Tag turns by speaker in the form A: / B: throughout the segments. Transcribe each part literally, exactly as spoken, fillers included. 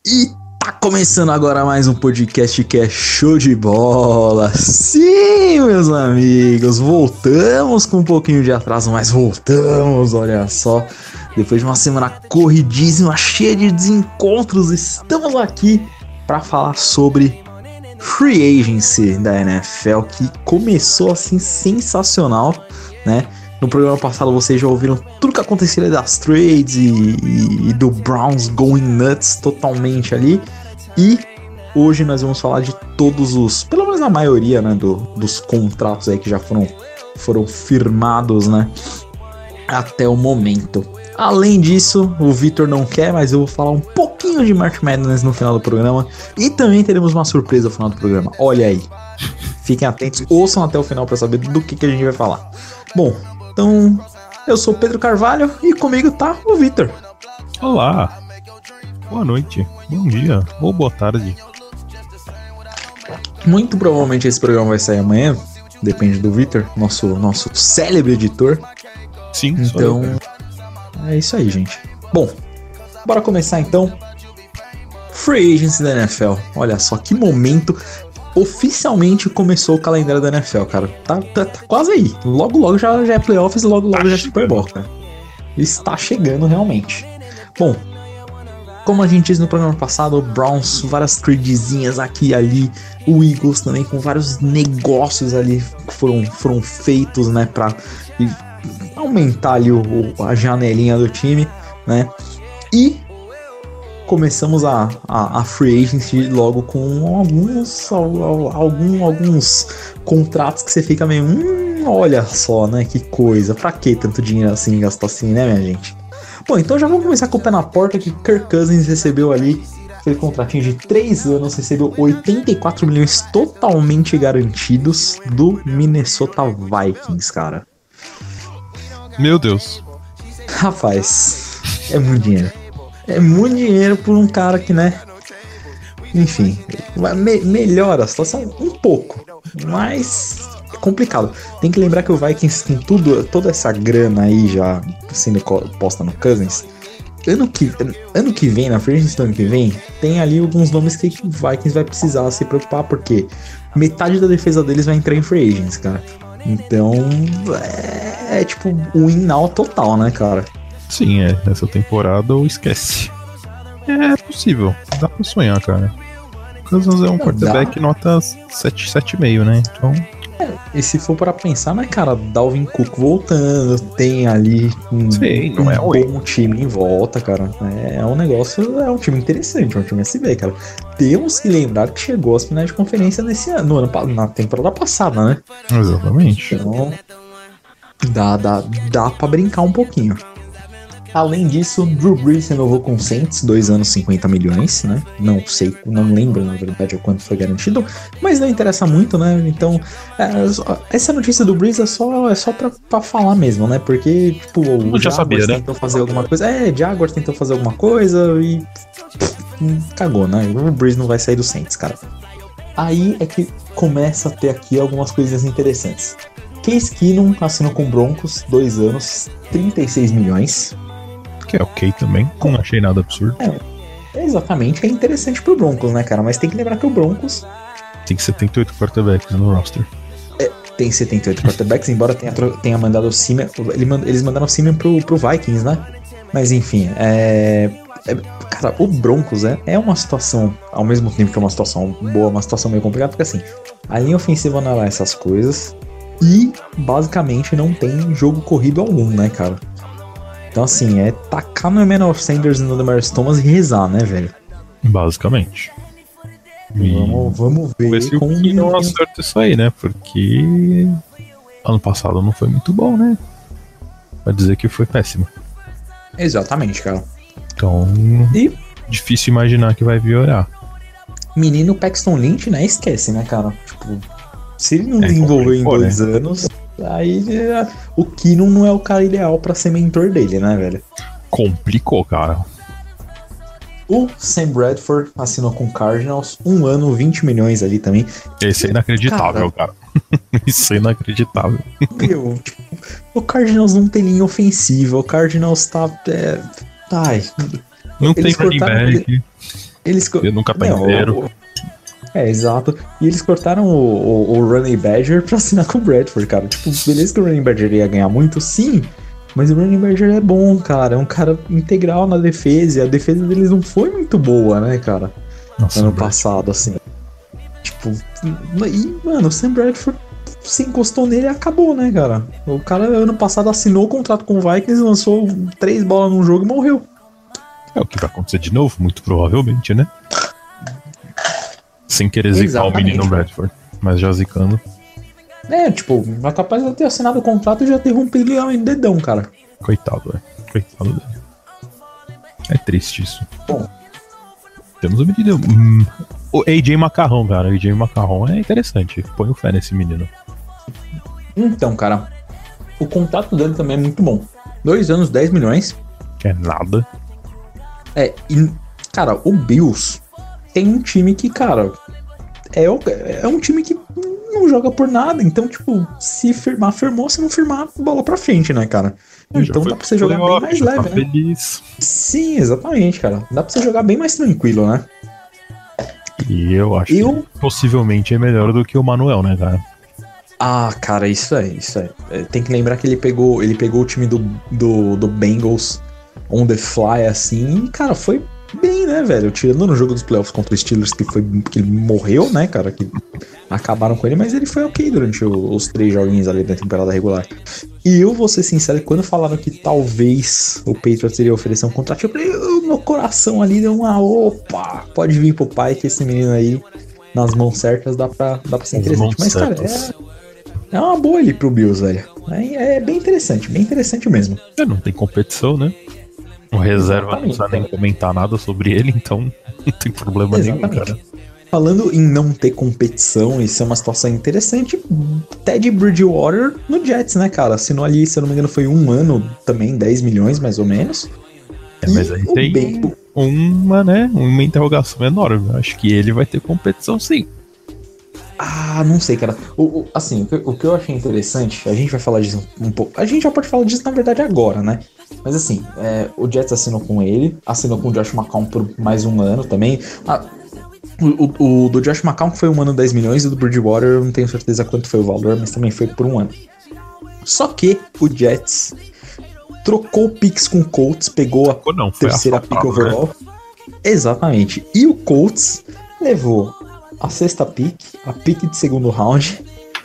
A: E tá começando agora mais um podcast que é show de bola. Sim, meus amigos, voltamos com um pouquinho de atraso, mas voltamos, olha só. Depois de uma semana corridíssima, cheia de desencontros, estamos aqui para falar sobre Free Agency da N F L, que começou assim sensacional, né? No programa passado vocês já ouviram tudo que acontecia das trades e, e, e do Browns going nuts totalmente ali. E hoje nós vamos falar de todos os, pelo menos a maioria, né, do, dos contratos aí que já foram, foram firmados, né, até o momento. Além disso, o Vitor não quer, mas eu vou falar um pouquinho de March Madness no final do programa. E também teremos uma surpresa no final do programa. Olha aí. Fiquem atentos, ouçam até o final para saber do que, que a gente vai falar. Bom, então eu sou o Pedro Carvalho e comigo tá o Vitor.
B: Olá. Boa noite, bom dia ou boa tarde.
A: Muito provavelmente esse programa vai sair amanhã. Depende do Vitor, nosso, nosso célebre editor.
B: Sim,
A: então é isso aí, gente. Bom, bora começar então. Free Agency da N F L. Olha só que momento. Oficialmente começou o calendário da N F L, cara. Tá, tá, tá quase aí. Logo, logo já, já é playoffs e logo, logo tá já é Super Bowl, cara. Está chegando realmente. Bom, como a gente disse no programa passado, o Browns, várias tradezinhas aqui e ali. O Eagles também, com vários negócios ali que foram, foram feitos, né, pra aumentar ali o, a janelinha do time, né. E começamos a, a, a Free Agency logo com alguns, algum, alguns contratos que você fica meio, hum, olha só, né, que coisa, pra que tanto dinheiro assim, gastar assim, né, minha gente? Bom, então já vamos começar com o pé na porta que Kirk Cousins recebeu ali aquele contratinho de três anos, recebeu oitenta e quatro milhões totalmente garantidos do Minnesota Vikings, cara.
B: Meu Deus.
A: Rapaz, é muito dinheiro. É muito dinheiro por um cara que, né, enfim, me- melhora a situação um pouco, mas é complicado. Tem que lembrar que o Vikings tem tudo, toda essa grana aí já sendo posta no Cousins. Ano que, ano que vem, na frente do ano que vem, tem ali alguns nomes que o Vikings vai precisar se preocupar, porque metade da defesa deles vai entrar em free agents, cara. Então, é, é tipo win now total, né, cara?
B: Sim, é. Nessa temporada ou esquece. É possível. Dá pra sonhar, cara. O Cousins é um quarterback nota sete, sete vírgula cinco, né? Então...
A: É, e se for para pensar, né, cara, Dalvin Cook voltando, tem ali um,
B: Sim, não
A: um
B: é
A: bom
B: ruim.
A: time em volta, cara. É, é um negócio, é um time interessante, é um time S B, cara. Temos que lembrar que chegou às finais de conferência nesse ano, no ano, na temporada passada, né?
B: Exatamente.
A: Então, dá, dá, dá pra brincar um pouquinho. Além disso, Drew Brees renovou com o Saints, dois anos, cinquenta milhões, né? Não sei, não lembro, na verdade, o quanto foi garantido, mas não interessa muito, né? Então, é, essa notícia do Brees é só, é só pra, pra falar mesmo, né? Porque, tipo, o
B: Eu já
A: Jaguars
B: sabia, né?
A: tentou fazer alguma coisa. É, Jaguars tentou fazer alguma coisa e pff, cagou, né? O Brees não vai sair do Saints, cara. Aí é que começa a ter aqui algumas coisas interessantes. Case Keenum assinou com o Broncos, dois anos, trinta e seis milhões.
B: Que é ok também, não achei nada absurdo.
A: É, exatamente, é interessante pro Broncos, né, cara? Mas tem que lembrar que o Broncos
B: Tem setenta e oito quarterbacks no roster.
A: é, tem setenta e oito quarterbacks, embora tenha, tenha mandado o Simeon, ele, eles mandaram o Simeon pro, pro Vikings, né? Mas enfim, é, é, cara, o Broncos é, é uma situação, ao mesmo tempo que é uma situação boa, uma situação meio complicada, porque assim, a linha ofensiva não é lá essas coisas e basicamente não tem jogo corrido algum, né, cara? Então, assim, é tacar no Emmanuel Sanders e no Demaryius Thomas e rezar, né, velho?
B: Basicamente. E
A: Vamos, vamos ver,
B: ver se o
A: como
B: que não acerta isso aí, né? Porque ano passado não foi muito bom, né? Vai dizer que foi péssimo.
A: Exatamente, cara.
B: Então,
A: E
B: difícil imaginar que vai piorar.
A: menino Paxton Lynch, né? Esquece, né, cara? Tipo, se ele não
B: É,
A: desenvolveu em
B: complicou,
A: dois
B: né?
A: anos, aí é, o Keenum não é o cara ideal pra ser mentor dele, né, velho?
B: Complicou, cara.
A: O Sam Bradford assinou com o Cardinals, um ano, vinte milhões ali também.
B: Esse é inacreditável, cara. Isso é inacreditável.
A: Meu, tipo, o Cardinals não tem linha ofensiva, o Cardinals tá... É, ai,
B: Não
A: eles
B: tem running
A: cortaram
B: back.
A: Eles co...
B: Ele nunca tá
A: Não,
B: inteiro.
A: o- É, exato. E eles cortaram o, o, o Running Badger pra assinar com o Bradford, cara. Tipo, beleza que o Running Badger ia ganhar muito, sim. Mas o Running Badger é bom, cara. É um cara integral na defesa. E a defesa deles não foi muito boa, né, cara?
B: Nossa,
A: Ano
B: Brad.
A: passado, assim. Tipo, e, mano, o Sam Bradford se encostou nele e acabou, né, cara? O cara, ano passado, assinou o contrato com o Vikings, lançou três bolas num jogo e morreu.
B: É o que vai acontecer de novo, muito provavelmente, né? Sem querer zicar o
A: Exatamente.
B: menino Bradford, mas já zicando.
A: É, tipo, é capaz de eu ter assinado o contrato e já ter rompido o dedão, cara.
B: Coitado, é. Coitado dele. É triste isso.
A: Bom.
B: Temos o menino. Hum, o A J Macarrão, cara. O A J Macarrão é interessante. Põe o fé nesse menino.
A: Então, cara, o contrato dele também é muito bom. Dois anos, dez milhões.
B: Que é nada.
A: É, e, cara, o Bills tem um time que, cara, é, o- é um time que não joga por nada. Então, tipo, se firmar, firmou. Se não firmar, bola pra frente, né, cara?
B: Já
A: Então
B: foi
A: dá pra você
B: pro
A: jogar bem
B: playoff,
A: mais
B: já
A: leve,
B: tá
A: né?
B: feliz.
A: Sim, exatamente, cara. Dá pra você jogar bem mais tranquilo, né?
B: E eu acho
A: Eu-
B: que possivelmente é melhor do que o Manuel, né, cara?
A: Ah, cara, isso é, isso é. É, tem que lembrar que ele pegou, ele pegou o time do, do, do Bengals on the fly, assim, e, cara, foi bem, né, velho? Tirando no jogo dos playoffs contra os Steelers, que foi que ele morreu, né, cara? Que acabaram com ele, mas ele foi ok durante o- os três joguinhos ali da temporada regular. E eu vou ser sincero, quando falaram que talvez o Patriots iria oferecer um contrato, eu falei, "Eu- meu coração ali deu uma opa, pode vir pro pai que esse menino aí, nas mãos certas, dá pra, dá pra ser
B: As
A: interessante.
B: mãos
A: Mas, cara,
B: certas.
A: é, é uma boa ali pro Bills, velho. É, é bem interessante, bem interessante mesmo.
B: É, não tem competição, né? O reserva não precisa nem
A: cara.
B: comentar nada sobre ele, então não tem problema nenhum,
A: Exatamente.
B: cara.
A: Falando em não ter competição e ser uma situação interessante, Teddy Bridgewater no Jets, né, cara? Assinou ali, se eu não me engano, foi um ano também, dez milhões mais ou menos.
B: É, mas aí
A: E o
B: tem
A: Ben-
B: uma, né, uma interrogação enorme. Acho que ele vai ter competição sim.
A: Ah, não sei, cara. O, o- assim, o que, o que eu achei interessante, a gente vai falar disso um pouco. A gente já pode falar disso, na verdade, agora, né? Mas assim, é, o Jets assinou com ele, assinou com o Josh McCown por mais um ano também. Ah, o, o- o do Josh McCown foi um ano dez milhões, e o do Bridgewater eu não tenho certeza quanto foi o valor, mas também foi por um ano. Só que o Jets trocou picks com o Colts, pegou a
B: Ou não, foi
A: terceira pick
B: assaltado, né?
A: overall. Exatamente. E o Colts levou a sexta pick, a pick de segundo round.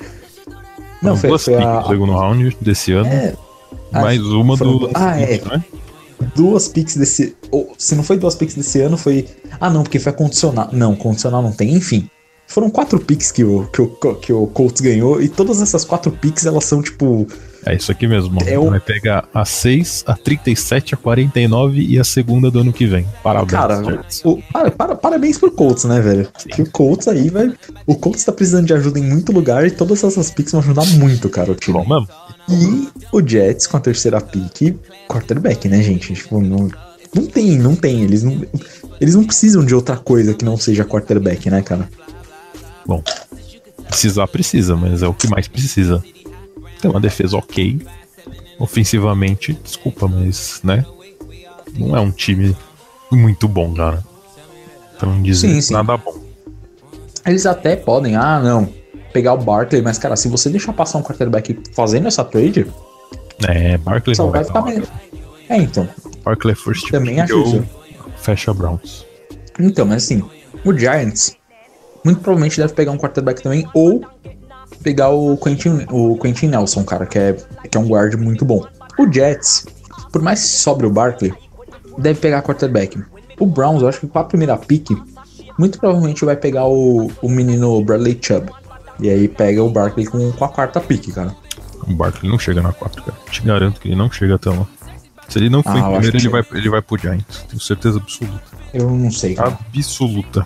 A: Não,
B: Foram
A: foi,
B: duas
A: foi
B: picks
A: a,
B: no segundo round desse ano,
A: É,
B: mais
A: acho-
B: uma
A: foram
B: do
A: du- ah, é.
B: seguinte, né?
A: duas picks desse. Ou, se não foi duas picks desse ano, foi. Ah, não, porque foi a condicional. Não, condicional não tem. Enfim. Foram quatro picks que o, que, o, que o Colts ganhou. E todas essas quatro picks, elas são tipo.
B: É isso aqui mesmo.
A: É o-
B: Vai pegar a seis, a trinta e sete, a quarenta e nove e a segunda do ano que vem. Parabéns,
A: Cara,
B: Jets.
A: o, para, para- parabéns pro Colts, né, velho? Que o Colts aí vai. O Colts tá precisando de ajuda em muito lugar e todas essas picks vão ajudar muito, cara, o time.
B: Bom mesmo.
A: E o Jets com a terceira pick, quarterback, né, gente? Tipo, não, não tem, não tem. Eles não, eles não precisam de outra coisa que não seja quarterback, né, cara?
B: Bom, precisar precisa, mas é o que mais precisa. Tem uma defesa ok. Ofensivamente, desculpa, mas, né? Não é um time muito bom, cara. Pra não dizer
A: Sim, sim.
B: nada bom.
A: Eles até podem, ah, não, pegar o Barkley, mas, cara, se você deixar passar um quarterback fazendo essa trade,
B: É, Barkley
A: só
B: não
A: vai
B: vai
A: ficar
B: dar.
A: melhor. É, então.
B: Barkley é first
A: Também
B: pick
A: acho
B: ou
A: isso.
B: fecha Browns.
A: Então, mas assim, o Giants muito provavelmente deve pegar um quarterback também, ou pegar o Quentin, o Quentin Nelson, cara, que é, que é um guard muito bom. O Jets, por mais que sobre o Barkley, deve pegar quarterback. O Browns, eu acho que com a primeira pick, muito provavelmente vai pegar o, o menino Bradley Chubb. E aí pega o Barkley com, com a quarta pick, cara.
B: O Barkley não chega na quatro, cara. Te garanto que ele não chega até lá. Se ele não for
A: Ah,
B: em
A: eu acho
B: primeiro,
A: que
B: ele vai, ele vai pro Giants. Tenho certeza absoluta.
A: Eu não sei, cara.
B: Absoluta.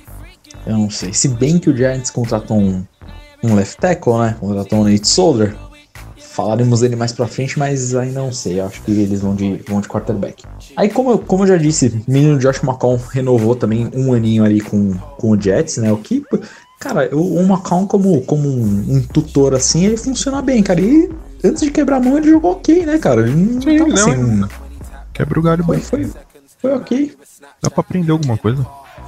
A: Eu não sei. Se bem que o Giants contratou um, um left tackle, né? Contratou um Nate Solder. Falaremos dele mais pra frente, mas ainda não sei. Eu acho que eles vão de, vão de quarterback. Aí, como eu, como eu já disse, o menino Josh McCown renovou também um aninho ali com, com o Jets, né? O que, cara, o, o McCown como, como um, um tutor assim, ele funciona bem, cara. E antes de quebrar a mão, ele jogou ok, né, cara? Ele não
B: Sim,
A: tava
B: não,
A: assim, um-
B: Quebra o galho,
A: foi,
B: mas
A: foi, foi ok.
B: dá pra aprender alguma coisa.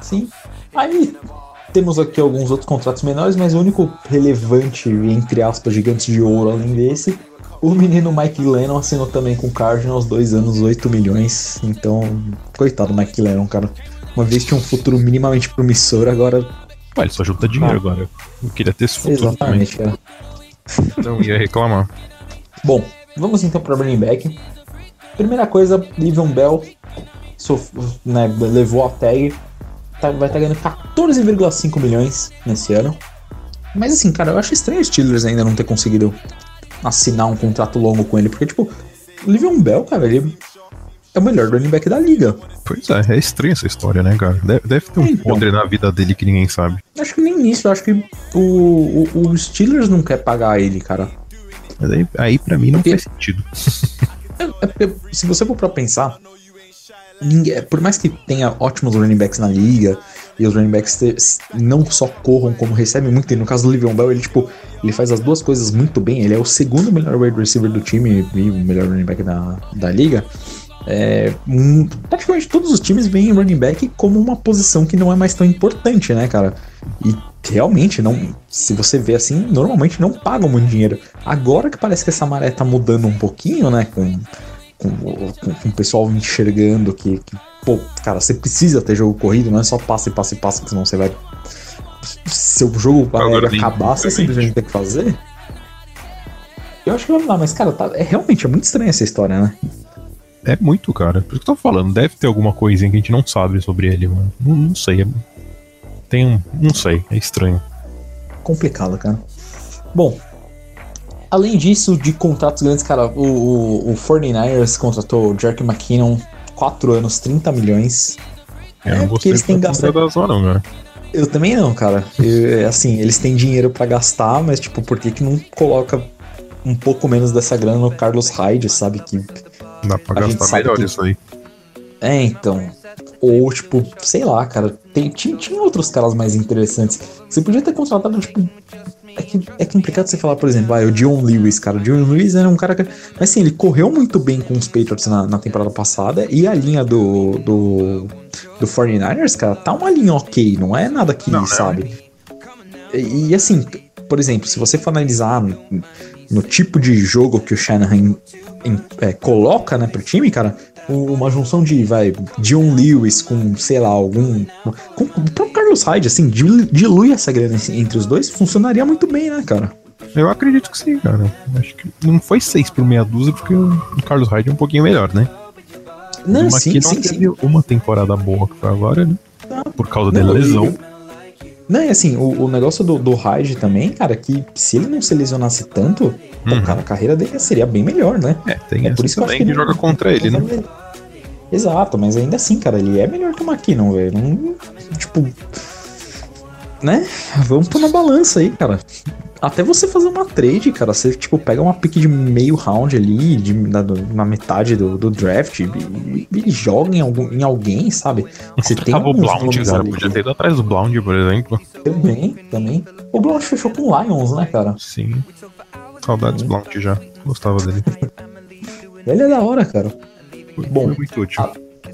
A: sim. Aí temos aqui alguns outros contratos menores, mas o único relevante, entre aspas, gigantes de ouro além desse, o menino Mike Lennon assinou também com o Cardinals, dois anos, oito milhões. Então, coitado do Mike Lennon, cara. Uma vez tinha um futuro minimamente promissor, agora...
B: Ué, ele só junta dinheiro ah. agora. Eu queria ter esse futuro.
A: Exatamente,
B: também. Cara. Não ia reclamar.
A: Bom, vamos então para running back. Primeira coisa, Le'Veon Bell sof- né, levou a tag, tá, vai estar tá ganhando quatorze vírgula cinco milhões nesse ano. Mas assim, cara, eu acho estranho os Steelers ainda não ter conseguido assinar um contrato longo com ele, porque tipo, o Le'Veon Bell, cara, ele é o melhor running back da liga.
B: Pois é, é estranha essa história, né, cara? Deve, deve ter um então, podre na vida dele que ninguém sabe.
A: Acho que nem isso, acho que o, o, o Steelers não quer pagar ele, cara.
B: Mas aí, aí pra mim não porque, faz sentido.
A: É, é, se você for pra pensar, ninguém, por mais que tenha ótimos running backs na liga, e os running backs te, não só corram como recebem muito, e no caso do Le'Veon Bell, ele tipo, ele faz as duas coisas muito bem, ele é o segundo melhor wide receiver do time e o melhor running back da, da liga. É, um, praticamente todos os times veem running back como uma posição que não é mais tão importante, né, cara? E realmente, não, se você vê assim, normalmente não pagam muito dinheiro. Agora que parece que essa maré tá mudando um pouquinho, né, com, com, com, com o pessoal enxergando que, que, pô, cara, você precisa ter jogo corrido, não é só passe, passe, passe, porque senão você vai... Se o jogo vai acabar, você simplesmente tem que fazer. Eu acho que vai lá, mas, cara, tá, é, realmente é muito estranha essa história, né?
B: É muito, cara. Por isso que eu tô falando. Deve ter alguma coisinha que a gente não sabe sobre ele, mano. Não, não sei. É... Tem um... Não sei. É estranho.
A: Complicado, cara. Bom, além disso, de contratos grandes, cara, o, o, o quarenta-nine ers contratou o Jerick McKinnon, quatro anos, trinta milhões.
B: Eu não é porque eles têm gastado da zona, não, cara.
A: Eu também não, cara. Eu, assim, eles têm dinheiro pra gastar, mas, tipo, por que que não coloca um pouco menos dessa grana no Carlos Hyde, sabe? Que
B: dá pra gastar melhor que... isso aí.
A: É, então. Ou, tipo, sei lá, cara. Tem, tinha, tinha outros caras mais interessantes. Você podia ter contratado, tipo. É que é complicado você falar, por exemplo, ah, o Dion Lewis, cara. O Dion Lewis era um cara que. Mas assim, ele correu muito bem com os Patriots na, na temporada passada. E a linha do. do. do quarenta-nine ers, cara, tá uma linha ok. Não é nada que, não, sabe? Não. E, e assim, por exemplo, se você for analisar no, no tipo de jogo que o Shanahan em, é, coloca, né, pro time, cara, uma junção de, vai, Dion Lewis com, sei lá, algum... Com, com o próprio Carlos Hyde, assim, dilui essa grana entre os dois, funcionaria muito bem, né, cara?
B: Eu acredito que sim, cara. Acho que não foi seis por meia dúzia, porque o Carlos Hyde é um pouquinho melhor, né?
A: Não, sim,
B: não
A: sim,
B: teve
A: sim.
B: uma temporada boa que foi agora, né? Ah, por causa da lesão. Eu...
A: Não, é assim, o, o negócio do, do Hyde também, cara, que se ele não se lesionasse tanto, uhum. pô, cara, a carreira dele seria bem melhor, né?
B: É, tem
A: é por isso que eu acho que
B: ele
A: ele
B: joga
A: não,
B: contra ele, né?
A: Ele. Exato, mas ainda assim, cara, ele é melhor que o McKinnon, velho. Não, tipo, né? Vamos pôr na balança aí, cara. Até você fazer uma trade, cara, você, tipo, pega uma pick de meio round ali, de, na, na metade do, do draft, e, e, e joga em, algum, em alguém, sabe?
B: Você tem o Blount, cara, ali, podia ter ido atrás do Blount, por exemplo.
A: Também, também. O Blount fechou com o Lions, né, cara?
B: Sim. Saudades do Blount já. Gostava dele.
A: Ele é da hora, cara.
B: Foi,
A: Bom,
B: foi muito útil.
A: A,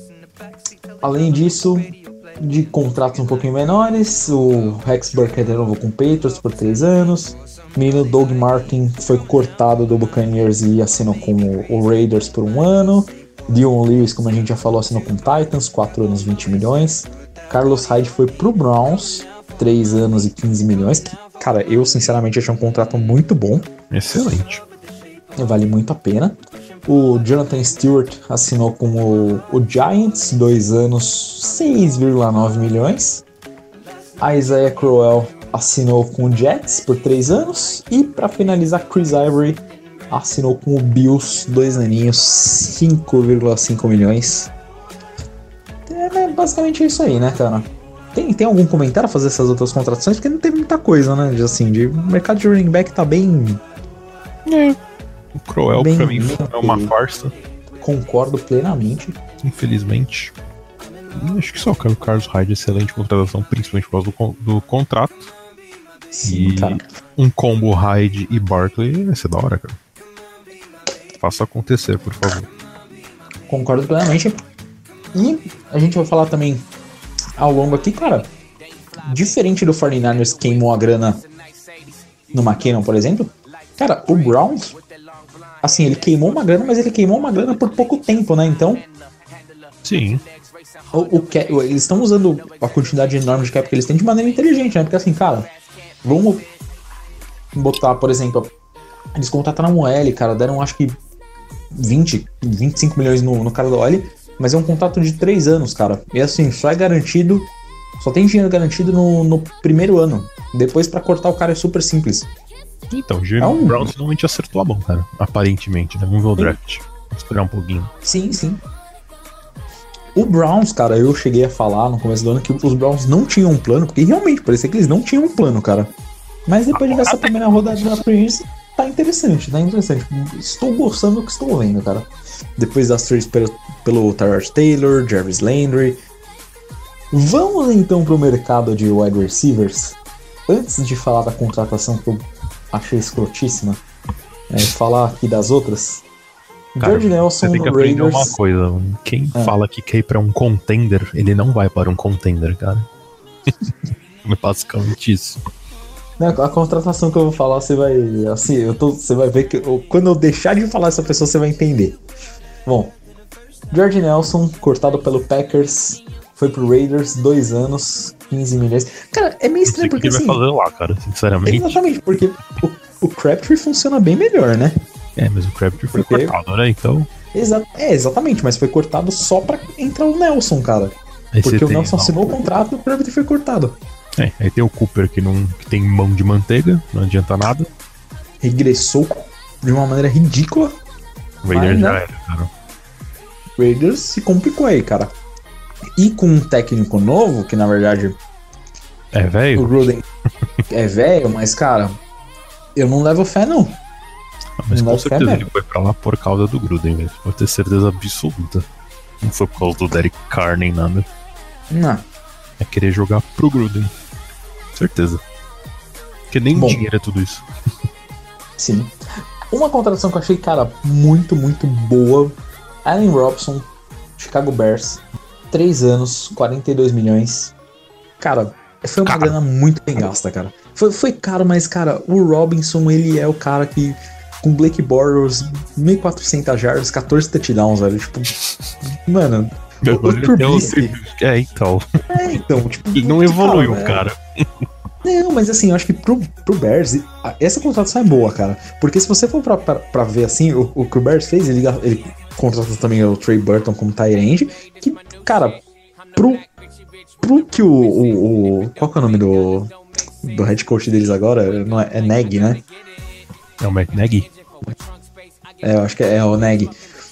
A: além disso, de contratos um pouquinho menores, o Rex Burkhead renovou com o Patriots por três anos. O menino Doug Martin foi cortado do Buccaneers e assinou com o, o Raiders por um ano. Dion Lewis, como a gente já falou, assinou com o Titans, quatro anos, vinte milhões. Carlos Hyde foi pro Browns, três anos e quinze milhões. Que, cara, eu sinceramente achei um contrato muito bom.
B: Excelente.
A: Vale muito a pena. O Jonathan Stewart assinou com o, o Giants, dois anos, seis vírgula nove milhões. A Isaiah Crowell assinou com o Jets por três anos. E para finalizar, Chris Ivory assinou com o Bills, dois aninhos, cinco vírgula cinco milhões. É basicamente isso aí, né, cara? Tem, tem algum comentário a fazer essas outras contratações? Porque não teve muita coisa, né? Assim, de, o mercado de running back tá bem...
B: É. O Crowell,
A: bem,
B: pra mim, é uma farsa.
A: Concordo plenamente.
B: Infelizmente. Acho que só o Carlos Hyde, excelente contratação, principalmente por causa do, do contrato.
A: Sim,
B: e
A: cara.
B: Um combo Hyde e Barkley vai ser da hora, cara. Faça acontecer, por favor.
A: Concordo plenamente. E a gente vai falar também ao longo aqui, cara, diferente do quarenta e nine ers que queimou a grana no McKinnon, por exemplo, cara, o Browns, assim, ele queimou uma grana, mas ele queimou uma grana por pouco tempo, né? Então,
B: sim.
A: O, o cap, eles estão usando a quantidade enorme de cap que eles têm de maneira inteligente, né? Porque assim, cara, vamos botar, por exemplo, eles contrataram o L, cara, deram acho que vinte, vinte e cinco milhões no, no cara do L, mas é um contrato de três anos, cara. E assim, só é garantido, só tem dinheiro garantido no, no primeiro ano. Depois pra cortar o cara é super simples.
B: Então, o Jalen é um... Brown finalmente acertou a mão, cara. Aparentemente, né? Vamos ver o draft. Vamos esperar um pouquinho.
A: Sim, sim. O Browns, cara, eu cheguei a falar no começo do ano que os Browns não tinham um plano, porque realmente parecia que eles não tinham um plano, cara. Mas depois de ver essa primeira rodada da Free Agency, tá interessante, tá interessante. Estou gostando do que estou vendo, cara. Depois das trades pelo, pelo Tyrod Taylor, Jarvis Landry. Vamos então pro mercado de wide receivers. Antes de falar da contratação que eu achei escrotíssima, é, falar aqui das outras.
B: Cara,
A: George Nelson
B: você tem que
A: no
B: aprender
A: Raiders.
B: uma coisa. Quem
A: Ah.
B: fala que quer ir pra um contender, ele não vai para um contender, cara. É basicamente isso.
A: Né, a contratação que eu vou falar, você vai. Assim, eu tô, você vai ver que. Eu, quando eu deixar de falar essa pessoa, você vai entender. Bom, George Nelson, cortado pelo Packers, foi pro Raiders, dois anos, quinze milhões. Cara, é meio
B: Não sei
A: estranho
B: o que
A: porque
B: ele vai
A: assim.
B: fazer lá, cara, sinceramente.
A: Exatamente, porque o, o Crabtree funciona bem melhor, né?
B: É, mas o Crabtree foi
A: Porque-
B: cortado, né? Então.
A: Exa é, exatamente, mas foi cortado só pra entrar o Nelson, cara.
B: Aí
A: Porque
B: você
A: o
B: tem,
A: Nelson
B: não,
A: assinou o contrato e o Crabtree foi cortado.
B: É, aí tem o Cooper que, não, que tem mão de manteiga, não adianta nada.
A: Regressou de uma maneira ridícula.
B: O Raiders
A: Mas,
B: já
A: né?
B: era, cara.
A: Raiders se complicou aí, cara. E com um técnico novo, que na verdade
B: É,
A: o
B: velho.
A: Gruden é velho, mas cara, eu não levo fé não.
B: Mas
A: não
B: com
A: dá fé
B: certeza
A: mesmo.
B: ele foi pra lá por causa do Gruden, velho. Pode ter certeza absoluta. Não foi por causa do Derek Carr nem nada.
A: Não.
B: É querer jogar pro Gruden. Certeza. Porque nem
A: Bom.
B: dinheiro é tudo isso.
A: Sim. Uma contratação que eu achei, cara, muito, muito boa. Allen Robinson, Chicago Bears. Três anos, quarenta e dois milhões. Cara, foi uma
B: Caro.
A: grana muito bem gasta, cara. Foi, foi caro, mas, cara, o Robinson, ele é o cara que, com Blake Bortles, mil e quatrocentas jardas, catorze touchdowns, velho. Tipo, mano, o, o
B: Ele tem um
A: Trubisky...
B: tri- É, então.
A: É, então, tipo...
B: Ele não evoluiu,
A: é-
B: cara.
A: Não, mas assim, eu acho que pro, pro Bears, a- essa contratação é boa, cara. Porque se você for pra, pra, pra ver assim, o, o que o Bears fez, ele, ele contratou também o Trey Burton como tight end, que, cara, pro, pro que o, o, o... Qual que é o nome do, do head coach deles agora? Não é, é Nagy, né?
B: É o Matt Nagy.
A: É, eu acho que é, é o Nagy.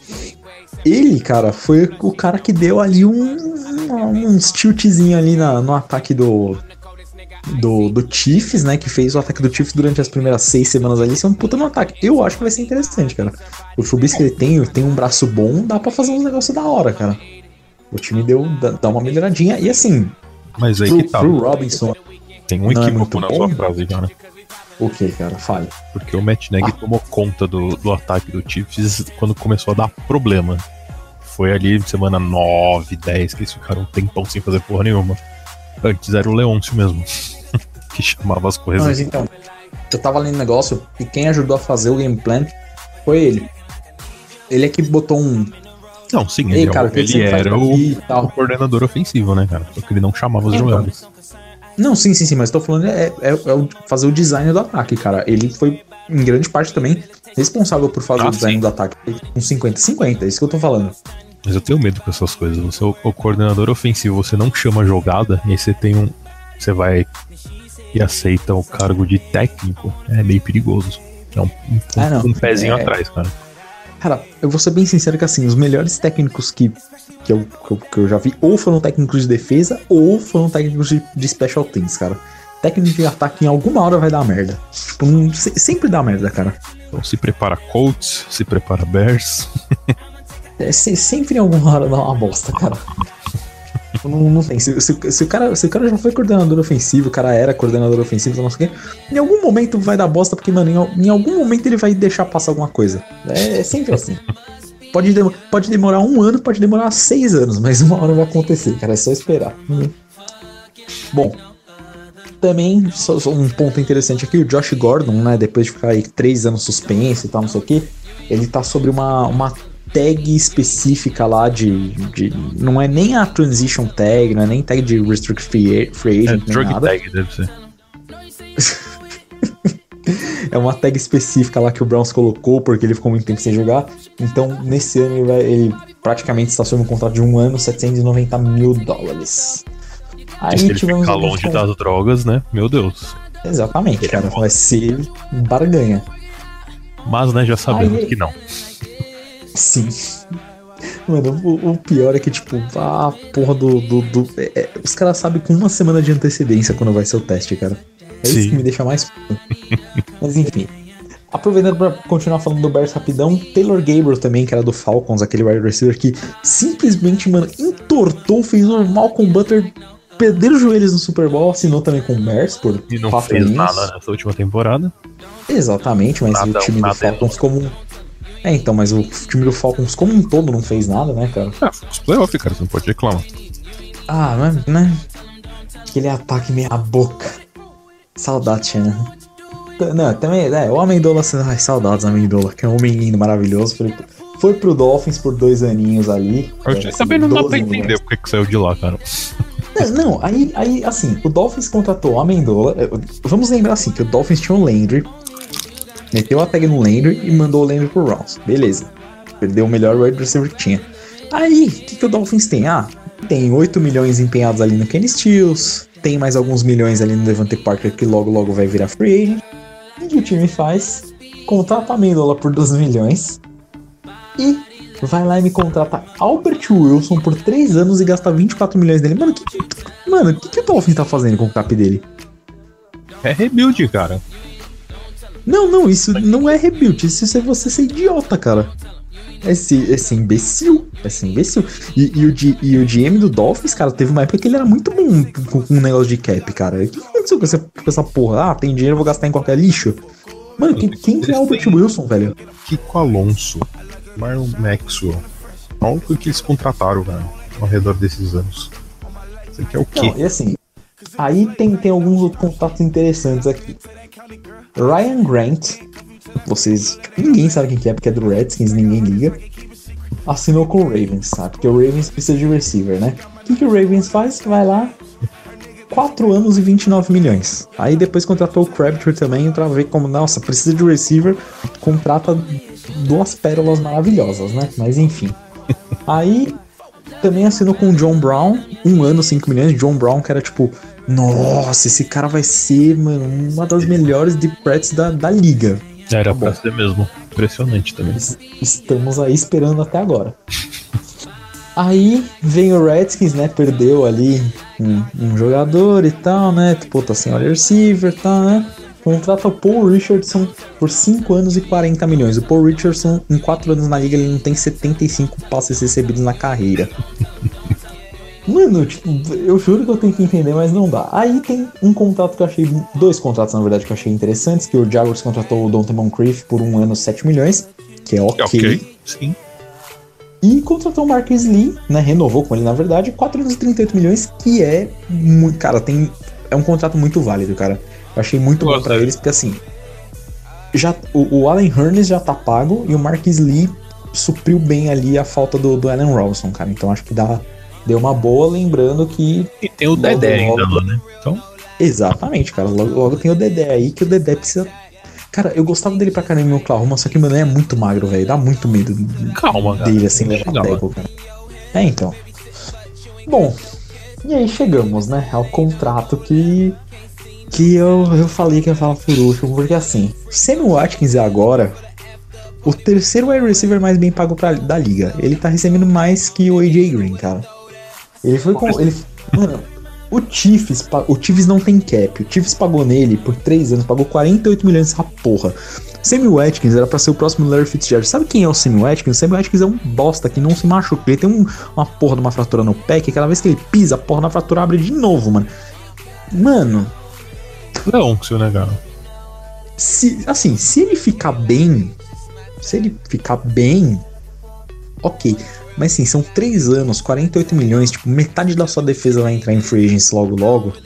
A: Ele, cara, foi o cara que deu ali um, um, um tiltzinho ali na, no ataque do, do, do Chiefs, né? Que fez o ataque do Chiefs durante as primeiras seis semanas ali. Isso é um puta no ataque. Eu acho que vai ser interessante, cara. O Trubisky, ele tem, tem um braço bom, dá pra fazer uns negócios da hora, cara. O time deu, dá, dá uma melhoradinha. E assim,
B: Mas aí
A: pro,
B: que tá.
A: pro Robinson,
B: Tem um
A: não é
B: equívoco
A: muito
B: na
A: bom?
B: sua frase, cara.
A: o que, cara? Fale.
B: Porque o Matt Nagy tomou conta do, do ataque do Chiefs quando começou a dar problema. Foi ali semana nove, dez que eles ficaram um tempão sem fazer porra nenhuma. Antes era o Leôncio mesmo. Que chamava as coisas.
A: Mas então, eu tava lendo negócio e quem ajudou a fazer o game plan foi ele. Ele é que botou um.
B: Não, sim,
A: Ei,
B: ele, é
A: cara,
B: o-
A: o que
B: ele
A: você faz
B: era
A: aqui
B: o,
A: e tal?
B: o coordenador ofensivo, né, cara? Só que ele não chamava os
A: Então.
B: jogadores.
A: Não, sim, sim, sim, mas tô falando é, é, é o- fazer o design do ataque, cara. Ele foi, em grande parte, também responsável por fazer
B: Ah,
A: o design
B: sim.
A: do ataque com cinquenta a cinquenta, é isso que eu tô falando.
B: Mas eu tenho medo com essas coisas. Você é o, o coordenador ofensivo, você não chama a jogada, e aí você tem um. Você vai e aceita o cargo de técnico, é meio perigoso. É um, um,
A: Ah, não.
B: um pezinho
A: É.
B: atrás, cara.
A: Cara, eu vou ser bem sincero que assim, os melhores técnicos que, que, eu, que, eu, que eu já vi, ou foram técnicos de defesa, ou foram técnicos de, de special teams, cara. Técnico de ataque em alguma hora vai dar merda. Tipo, não- se- sempre dá merda, cara.
B: Então se prepara Colts, se prepara Bears.
A: É, se- sempre em alguma hora dá uma bosta, cara. Não, não tem. Se, se- se o cara, se o cara já foi coordenador ofensivo, o cara era coordenador ofensivo, não sei o quê, em algum momento vai dar bosta, porque, mano, em, al- em algum momento ele vai deixar passar alguma coisa. É, é sempre assim. Pode, demo- pode demorar um ano, pode demorar seis anos, mas uma hora vai acontecer, cara. É só esperar. Hum. Bom, também, só, só um ponto interessante aqui, o Josh Gordon, né, depois de ficar aí três anos suspenso e tal, não sei o que, ele tá sobre uma, uma tag específica lá de, de... Não é nem a Transition Tag, não é nem tag de Restrict Free, free Agent,
B: é,
A: nem nada.
B: Tag, deve ser.
A: É uma tag específica lá que o Browns colocou, porque ele ficou muito tempo sem jogar. Então, nesse ano, ele, vai, ele praticamente está sob um contrato de um ano, setecentos e noventa mil dólares.
B: Aí se ele ficar longe com... das drogas, né? Meu Deus.
A: Exatamente, ele cara. É vai ser barganha.
B: Mas, né, já sabemos Aí... que não.
A: Sim. Mano, o, o pior é que, tipo, a porra do... do, do é, os caras sabem com uma semana de antecedência quando vai ser o teste, cara. É Sim. isso que me deixa mais... Mas, enfim. Aproveitando pra continuar falando do Bears rapidão, Taylor Gabriel também, que era do Falcons, aquele wide receiver que simplesmente, mano, entortou, fez o Malcolm Butler perder os joelhos no Super Bowl, assinou também com o Bears por
B: E não fez aninhos. nada nessa última temporada.
A: Exatamente, mas nada, o time do Falcons como... É, então, mas o time do Falcons como um todo não fez nada, né, cara?
B: Ah, os playoffs, cara, você não pode reclamar.
A: Ah, mas, né? Aquele ataque meia boca. Saudade, né? Não, também, é, o Amendola, ai, saudades Amendola, que é um menino maravilhoso, foi, foi pro Dolphins por dois aninhos ali.
B: Eu é, também não dá pra entender porque que saiu de lá, cara.
A: Não, não, aí, aí, assim, o Dolphins contratou o Amendola, vamos lembrar assim, que o Dolphins tinha o Landry, meteu a tag no Landry e mandou o Landry pro Browns, beleza, perdeu o melhor wide receiver que tinha. Aí, o que, que o Dolphins tem? Ah, tem oito milhões empenhados ali no Kenny Stills, tem mais alguns milhões ali no Devante Parker que logo logo vai virar free agent. O que o time faz? Contrata a Amendola por doze milhões e vai lá e me contrata Albert Wilson por três anos e gasta vinte e quatro milhões dele. Mano, o que, que, mano, que, que o Dolphins tá fazendo com o cap dele?
B: É rebuild, cara.
A: Não, não, isso não é rebuild. Isso é você ser idiota, cara. É ser, é ser imbecil. É ser imbecil. E, e, o G, e o G M do Dolphins, cara, teve uma época que ele era muito bom com, com um negócio de cap, cara. O que aconteceu com essa, com essa porra? Ah, tem dinheiro, eu vou gastar em qualquer lixo. Mano, quem, quem que é Albert Wilson, velho?
B: Kiko Alonso, Marlon Maxwell. Olha o que eles contrataram, cara, ao redor desses anos. Você quer o quê?
A: Não, e assim, aí tem, tem alguns outros contatos interessantes aqui. Ryan Grant, vocês, ninguém sabe quem que é, porque é do Redskins, ninguém liga. Assinou com o Ravens, sabe? Porque o Ravens precisa de receiver, né? O que, que o Ravens faz? Vai lá, quatro anos e vinte e nove milhões. Aí depois contratou o Crabtree também pra ver como, nossa, precisa de receiver, contrata duas pérolas maravilhosas, né? Mas enfim. Aí também assinou com o John Brown, um ano, cinco milhões. John Brown, que era tipo, nossa, esse cara vai ser, mano, uma das melhores deep threats da, da liga.
B: Era tá pra ser mesmo. Impressionante também.
A: Estamos aí esperando até agora. Aí vem o Redskins, né? Perdeu ali um, um jogador e tal, né? Pô, tá sem wide receiver e tal, né? Contrata o Paul Richardson por cinco anos e quarenta milhões. O Paul Richardson, em quatro anos na liga, ele não tem setenta e cinco passes recebidos na carreira. Mano, tipo, eu juro que eu tenho que entender, mas não dá. Aí tem um contrato que eu achei... Dois contratos, na verdade, que eu achei interessantes. Que o Jaguars contratou o Dante Moncrief por um ano, sete milhões. Que é ok.
B: Ok, sim.
A: E contratou o Marquise Lee, né? Renovou com ele, na verdade. quatro anos e trinta e oito milhões, que é... muito, cara, tem... É um contrato muito válido, cara. Eu achei muito Nossa. bom pra eles, porque assim... Já, o, o Allen Hurns já tá pago. E o Marquise Lee supriu bem ali a falta do, do Allen Robinson, cara. Então acho que dá... Deu uma boa, lembrando que...
B: E tem o Dedé ainda lá, né? Então...
A: Exatamente, cara. Logo, logo tem o Dedé aí, que o Dedé precisa... Cara, eu gostava dele pra caramba em Oklahoma, só que o meu é muito magro, velho. Dá muito medo
B: Calma,
A: dele,
B: cara.
A: assim, levar tackle, cara. É, então. Bom, e aí chegamos, né, ao contrato que... Que eu, eu falei que ia falar por último, porque assim... Sammy Watkins é agora... O terceiro wide receiver mais bem pago pra, da liga. Ele tá recebendo mais que o A J Green, cara. Ele foi com... Ele, mano, o Chiefs, o Chiefs não tem cap. O Chiefs pagou nele por três anos, pagou quarenta e oito milhões nessa porra. Sammy Watkins era pra ser o próximo Larry Fitzgerald. Sabe quem é o Sammy Watkins? O Sammy Watkins é um bosta que não se machuca. Ele tem um, uma porra de uma fratura no pé, que cada vez que ele pisa, a porra da fratura abre de novo, mano. Mano...
B: Não, se eu negar.
A: Se, assim, se ele ficar bem... Se ele ficar bem... Ok... Mas sim, são três anos, quarenta e oito milhões, tipo, metade da sua defesa vai entrar em free agency logo logo.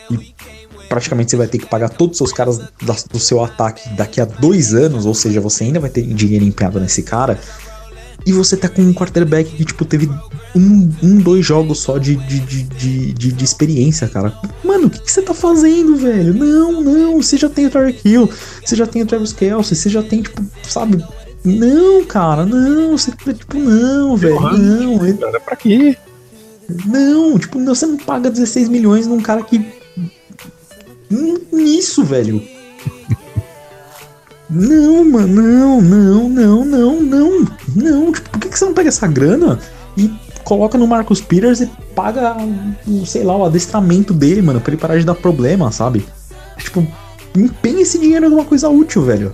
A: e praticamente você vai ter que pagar todos os seus caras da, do seu ataque daqui a dois anos, ou seja, você ainda vai ter dinheiro empenhado nesse cara, e você tá com um quarterback que, tipo, teve um, um dois jogos só de, de, de, de, de, de experiência, cara. Mano, o que, que você tá fazendo, velho? Não, não, você já tem o Tyreek Hill, você já tem o Travis Kelce, você já tem, tipo, sabe... Não, cara, não, você, tipo, não, velho, não.
B: Cara, pra quê?
A: Não, tipo, não, você não paga dezesseis milhões num cara que... Nisso, velho. Não, mano, não, não, não, não, não, não. Tipo, por que, que você não pega essa grana e coloca no Marcus Peters e paga, sei lá, o adestramento dele, mano, pra ele parar de dar problema, sabe? Tipo, empenha esse dinheiro numa coisa útil, velho.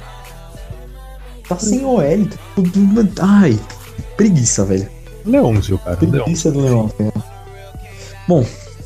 A: Tá sem O L. Ai, preguiça, velho.
B: Leôncio, cara.
A: Preguiça do Leão, velho. Bom,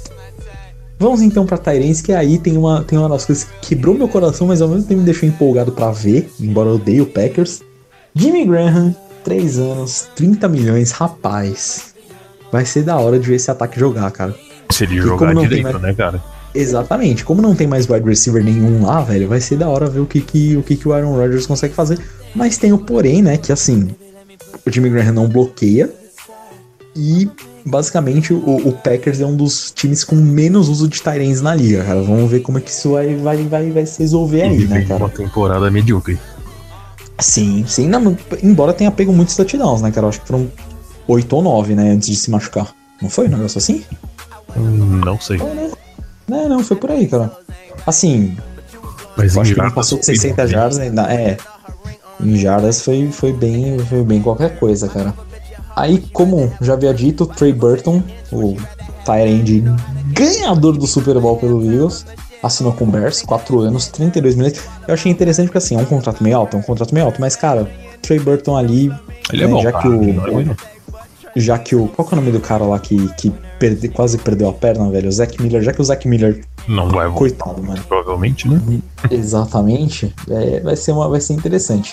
A: vamos então pra Tyrants, que aí tem uma, tem uma das coisas que quebrou meu coração, mas ao mesmo tempo me deixou empolgado pra ver, embora eu odeie o Packers. Jimmy Graham, três anos, trinta milhões, rapaz. Vai ser da hora de ver esse ataque jogar, cara.
B: Se ele jogar direito, mais... né, cara?
A: Exatamente. Como não tem mais wide receiver nenhum lá, velho, vai ser da hora ver o que, que, o, que, que o Aaron Rodgers consegue fazer. Mas tem o porém, né, que assim, o Jimmy Graham não bloqueia e basicamente o, o Packers é um dos times com menos uso de tight ends na liga, cara. Vamos ver como é que isso vai, vai, vai, vai se resolver aí, né, cara?
B: Uma temporada medíocre.
A: Sim, sim, não, embora tenha pego muitos touchdowns, né, cara? Eu acho que foram oito ou nove, né, antes de se machucar. Não foi um negócio assim?
B: Hum, não sei.
A: Foi, né? Não, não, foi por aí, cara. Assim,
B: mas
A: eu acho que ele passou de sessenta jardas ainda. É, em jardas foi, foi, bem, foi bem qualquer coisa, cara. Aí, como já havia dito, Trey Burton, o tight end ganhador do Super Bowl pelo Eagles, assinou com o Bears, quatro anos, trinta e dois milhões. Eu achei interessante porque, assim, é um contrato meio alto, é um contrato meio alto, mas, cara, Trey Burton ali...
B: Ele é
A: né,
B: bom,
A: já
B: cara,
A: que o,
B: não é não.
A: Já que o... Qual que é o nome do cara lá que, que perde, quase perdeu a perna, velho? O Zach Miller. Já que o Zach Miller...
B: Não vai voltar.
A: Coitado, mano.
B: Provavelmente, né?
A: Exatamente. É, vai, ser uma, vai ser interessante.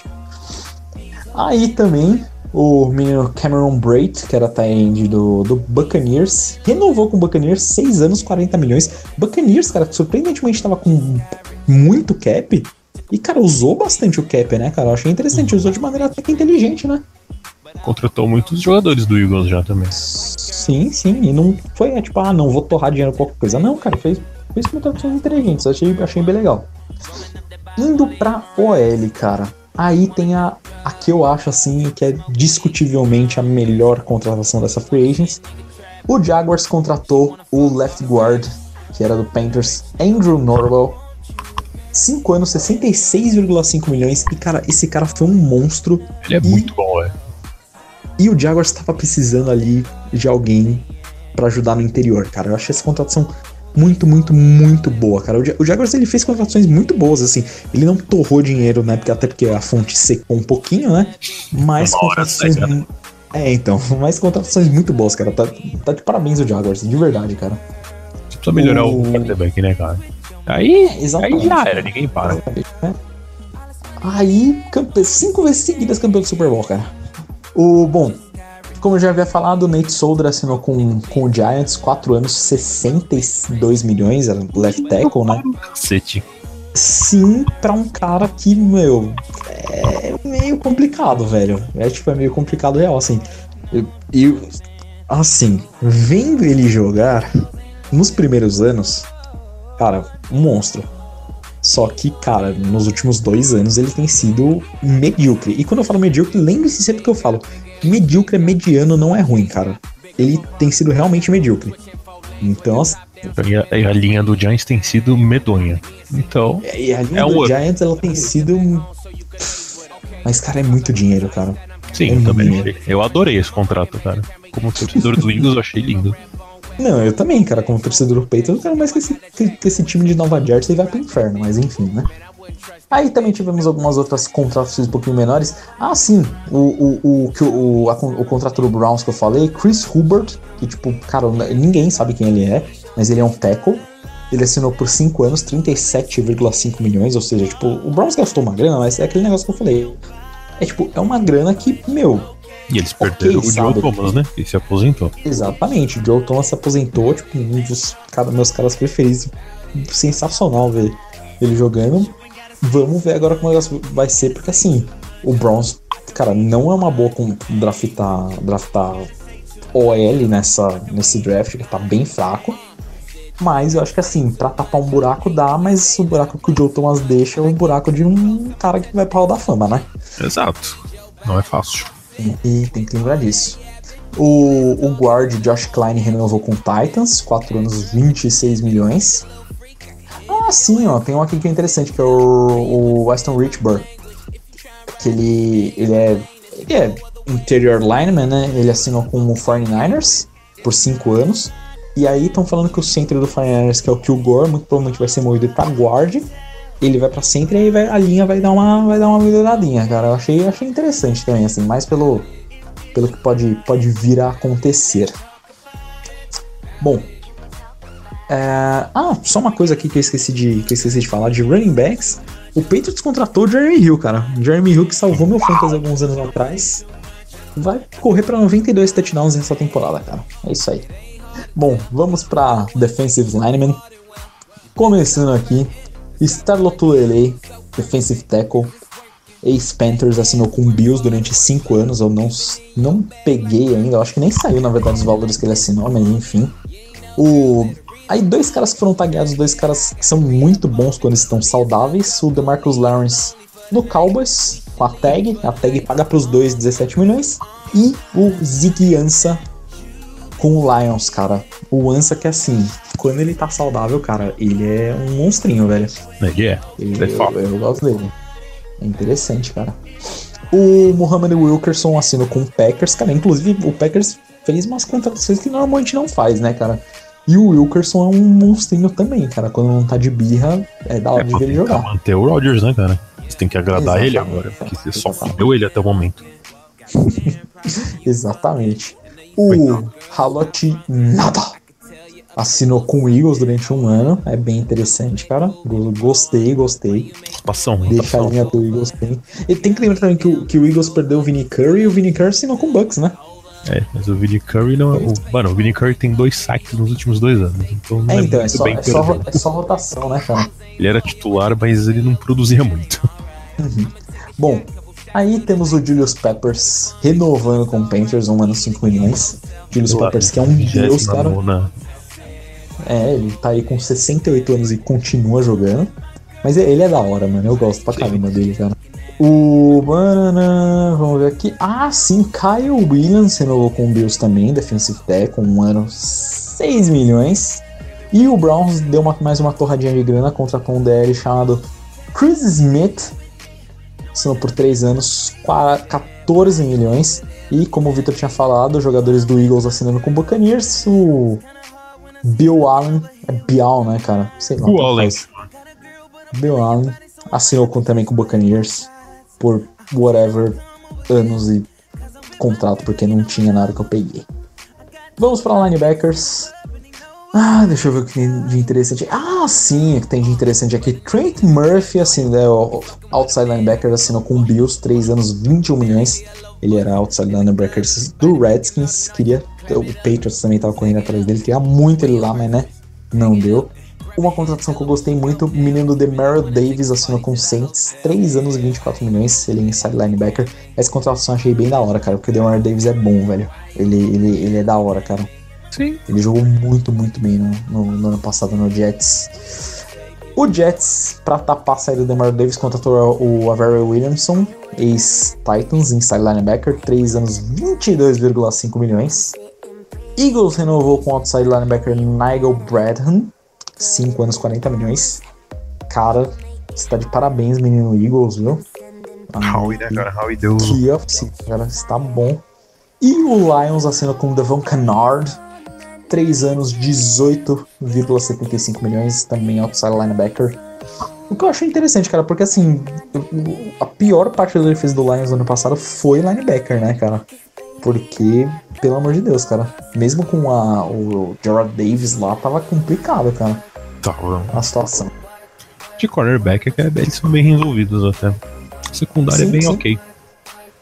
A: Aí também... O menino Cameron Brate, que era tight end do, do Buccaneers, renovou com o Buccaneers, seis anos, quarenta milhões. Buccaneers, cara, que surpreendentemente tava com muito cap. E, cara, usou bastante o cap, né, cara? Eu achei interessante, usou de maneira até que inteligente, né?
B: Contratou muitos jogadores do Eagles já também.
A: Sim, sim. E não foi, é, tipo, ah, não, vou torrar dinheiro com qualquer coisa. Não, cara, fez, fez contratações inteligentes. Eu achei, achei bem legal. Indo pra O L, cara. Aí tem a, a que eu acho, assim, que é discutivelmente a melhor contratação dessa free agents. O Jaguars contratou o left guard, que era do Panthers, Andrew Norwell. cinco anos, sessenta e seis vírgula cinco milhões. E, cara, esse cara foi um monstro.
B: Ele é
A: e,
B: muito bom, é.
A: E o Jaguars tava precisando ali de alguém pra ajudar no interior, cara. Eu achei essa contratação muito, muito, muito boa, cara. O Jaguars, ele fez contratações muito boas, assim. Ele não torrou dinheiro, né? Porque, até porque a fonte secou um pouquinho, né? Mas contratações... Seca. É, então. Mas contratações muito boas, cara. Tá, tá de parabéns o Jaguars, de verdade, cara.
B: Você precisa melhorar o, o quarterback, né, cara? Aí,
A: é, exatamente,
B: aí já era, ninguém para.
A: É. Aí, campe... cinco vezes seguidas campeão do Super Bowl, cara. O, bom... Como eu já havia falado, o Nate Solder assinou com, com o Giants, quatro anos, sessenta e dois milhões, era left tackle, né?
B: Cacete.
A: Sim, pra um cara que, meu, é meio complicado, velho. É tipo, é meio complicado real, assim. E, assim, vendo ele jogar, nos primeiros anos, cara, um monstro. Só que, cara, nos últimos dois anos ele tem sido medíocre. E quando eu falo medíocre, lembre-se sempre que eu falo medíocre é mediano, não é ruim, cara. Ele tem sido realmente medíocre. Então, assim,
B: e a, a linha do Giants tem sido medonha. Então,
A: e a linha
B: é
A: do
B: um
A: Giants, ela tem sido... Mas, cara, é muito dinheiro, cara.
B: Sim,
A: é
B: eu também
A: dinheiro.
B: achei. Eu adorei esse contrato, cara. Como torcedor do Eagles, eu achei lindo.
A: Não, eu também, cara, como torcedor do Patriots, eu quero mais que esse, que, que esse time de Nova Jersey vai pro inferno, mas enfim, né? Aí também tivemos algumas outras contratações um pouquinho menores. Ah, sim, o, o, o, o, o, a, o contrato do Browns que eu falei, Chris Hubbard, que tipo, cara, ninguém sabe quem ele é, mas ele é um tackle. Ele assinou por cinco anos, trinta e sete vírgula cinco milhões, ou seja, tipo, o Browns gastou uma grana, mas é aquele negócio que eu falei. É tipo, é uma grana que, meu,
B: E eles perderam okay, o Joe Thomas, né? Que se aposentou.
A: Exatamente, o Joe Thomas se aposentou, tipo, um dos cara, meus caras preferidos. Sensacional ver ele jogando. Vamos ver agora como vai ser, porque assim, o Browns, cara, não é uma boa com draftar, draftar O L nessa, nesse draft, que tá bem fraco. Mas eu acho que assim, pra tapar um buraco dá, mas o buraco que o Joe Thomas deixa é um buraco de um cara que vai pra Hall da Fama, né?
B: Exato. Não é fácil.
A: E tem que lembrar disso. O, o guard Josh Kline renovou com o Titans, quatro anos, vinte e seis milhões. Ah, sim, ó, tem um aqui que é interessante, que é o, o Weston Richburg. Que ele, ele, é, ele é interior lineman, né? Ele assinou com o forty-niners por cinco anos. E aí estão falando que o centro do forty-niners, que é o Kilgore, muito provavelmente vai ser movido pra guard. Ele vai pra centro e aí vai, a linha vai dar uma, vai dar uma melhoradinha, cara. Eu achei, achei interessante também, assim, mais pelo, pelo que pode, pode vir a acontecer. Bom, é... ah, só uma coisa aqui que eu esqueci de, que eu esqueci de falar, de running backs. O Patriots contratou o Jeremy Hill, cara. O Jeremy Hill que salvou meu fantasy alguns anos atrás. Vai correr pra noventa e dois touchdowns nessa temporada, cara. É isso aí. Bom, vamos pra Defensive Lineman. Começando aqui, Star Lotulelei, Defensive Tackle, ex-Panthers, assinou com o Bills durante cinco anos. Eu não, não peguei ainda, eu acho que nem saiu na verdade os valores que ele assinou, mas enfim. O... Aí dois caras que foram tagueados, dois caras que são muito bons quando estão saudáveis. O DeMarcus Lawrence no Cowboys, com a tag, a tag paga pros dois dezessete milhões. E o Ziggy Ansah com o Lions, cara. O Ansah que assim, quando ele tá saudável, cara, ele é um monstrinho, velho.
B: Ele é.
A: Ele, é eu, eu gosto dele. É interessante, cara. O Muhammad Wilkerson assinou com o Packers, cara. Inclusive, o Packers fez umas contratações que normalmente não faz, né, cara? E o Wilkerson é um monstrinho também, cara. Quando não tá de birra, é da hora é, de ver ele jogar.
B: Manter o Rodgers, né, cara? Você tem que agradar Exatamente, ele agora, porque você só fudeu ele até o momento.
A: Exatamente. O Haloti Nada assinou com o Eagles durante um ano. É bem interessante, cara. Gostei, gostei.
B: Passão,
A: Deixa a linha do Eagles bem. E tem que lembrar também que o, que o Eagles perdeu o Vinny Curry e o Vinny Curry assinou com o Bucks, né?
B: É, mas o Vinny Curry não é. O, mano, o Vinny Curry tem dois saques nos últimos dois anos. Então não é,
A: é então, é só,
B: bem
A: é, só, é só rotação, né, cara?
B: Ele era titular, mas ele não produzia muito.
A: Uhum. Bom, aí temos o Julius Peppers renovando com o Panthers, um ano, cinco milhões. Julius claro, Peppers, que é um deus, cara. Nona. É, ele tá aí com sessenta e oito anos e continua jogando. Mas ele é da hora, mano. Eu gosto pra caramba dele, cara. O... Vamos ver aqui. Ah, sim, Kyle Williams renovou com o Bills também, Defensive Tackle, um ano, seis milhões. E o Browns deu uma, mais uma torradinha de grana, contratou um D L chamado Chris Smith, assinou por três anos, quatorze milhões. E como o Victor tinha falado, os jogadores do Eagles assinando com o Buccaneers, o Bill Allen, é Bial, né, cara? Sei lá.
B: Bill Allen.
A: Bill Allen assinou com, também com o Buccaneers por whatever anos e contrato, porque não tinha nada que eu peguei. Vamos para linebackers. Ah, deixa eu ver o que tem de interessante. Ah, sim, o que tem de interessante aqui. Trent Murphy, assim, né, o outside linebacker, assinou com o Bills, três anos, vinte e um milhões. Ele era outside linebacker do Redskins. Queria, o Patriots também tava correndo atrás dele. Queria muito ele lá, mas né, não deu. Uma contratação que eu gostei muito, o menino Demario Davis assinou com o Saints, três anos e vinte e quatro milhões, ele é inside linebacker. Essa contratação eu achei bem da hora, cara, porque o Demario Davis é bom, velho. Ele, ele, ele é da hora, cara.
B: Sim.
A: Ele jogou muito, muito bem no, no, no ano passado no Jets. O Jets, pra tapar a saída do Demario Davis, contratou o Avery Williamson, ex-Titans, inside linebacker, três anos, vinte e dois vírgula cinco milhões. Eagles renovou com o outside linebacker Nigel Bradham, cinco anos, quarenta milhões. Cara, você tá de parabéns, menino Eagles, viu?
B: Ah, Howie, né, cara? Howie deu...
A: Que off, cara, está bom. E o Lions assinou com o Devon Kennard, três anos, dezoito vírgula setenta e cinco milhões, também outside linebacker. O que eu achei interessante, cara, porque assim, a pior parte da defesa do Lions no ano passado foi linebacker, né, cara? Porque, pelo amor de Deus, cara, mesmo com a, o Gerard Davis lá, tava complicado, cara,
B: tá,
A: a situação.
B: De cornerback é que eles são bem resolvidos até. A secundária sim, é bem sim. ok.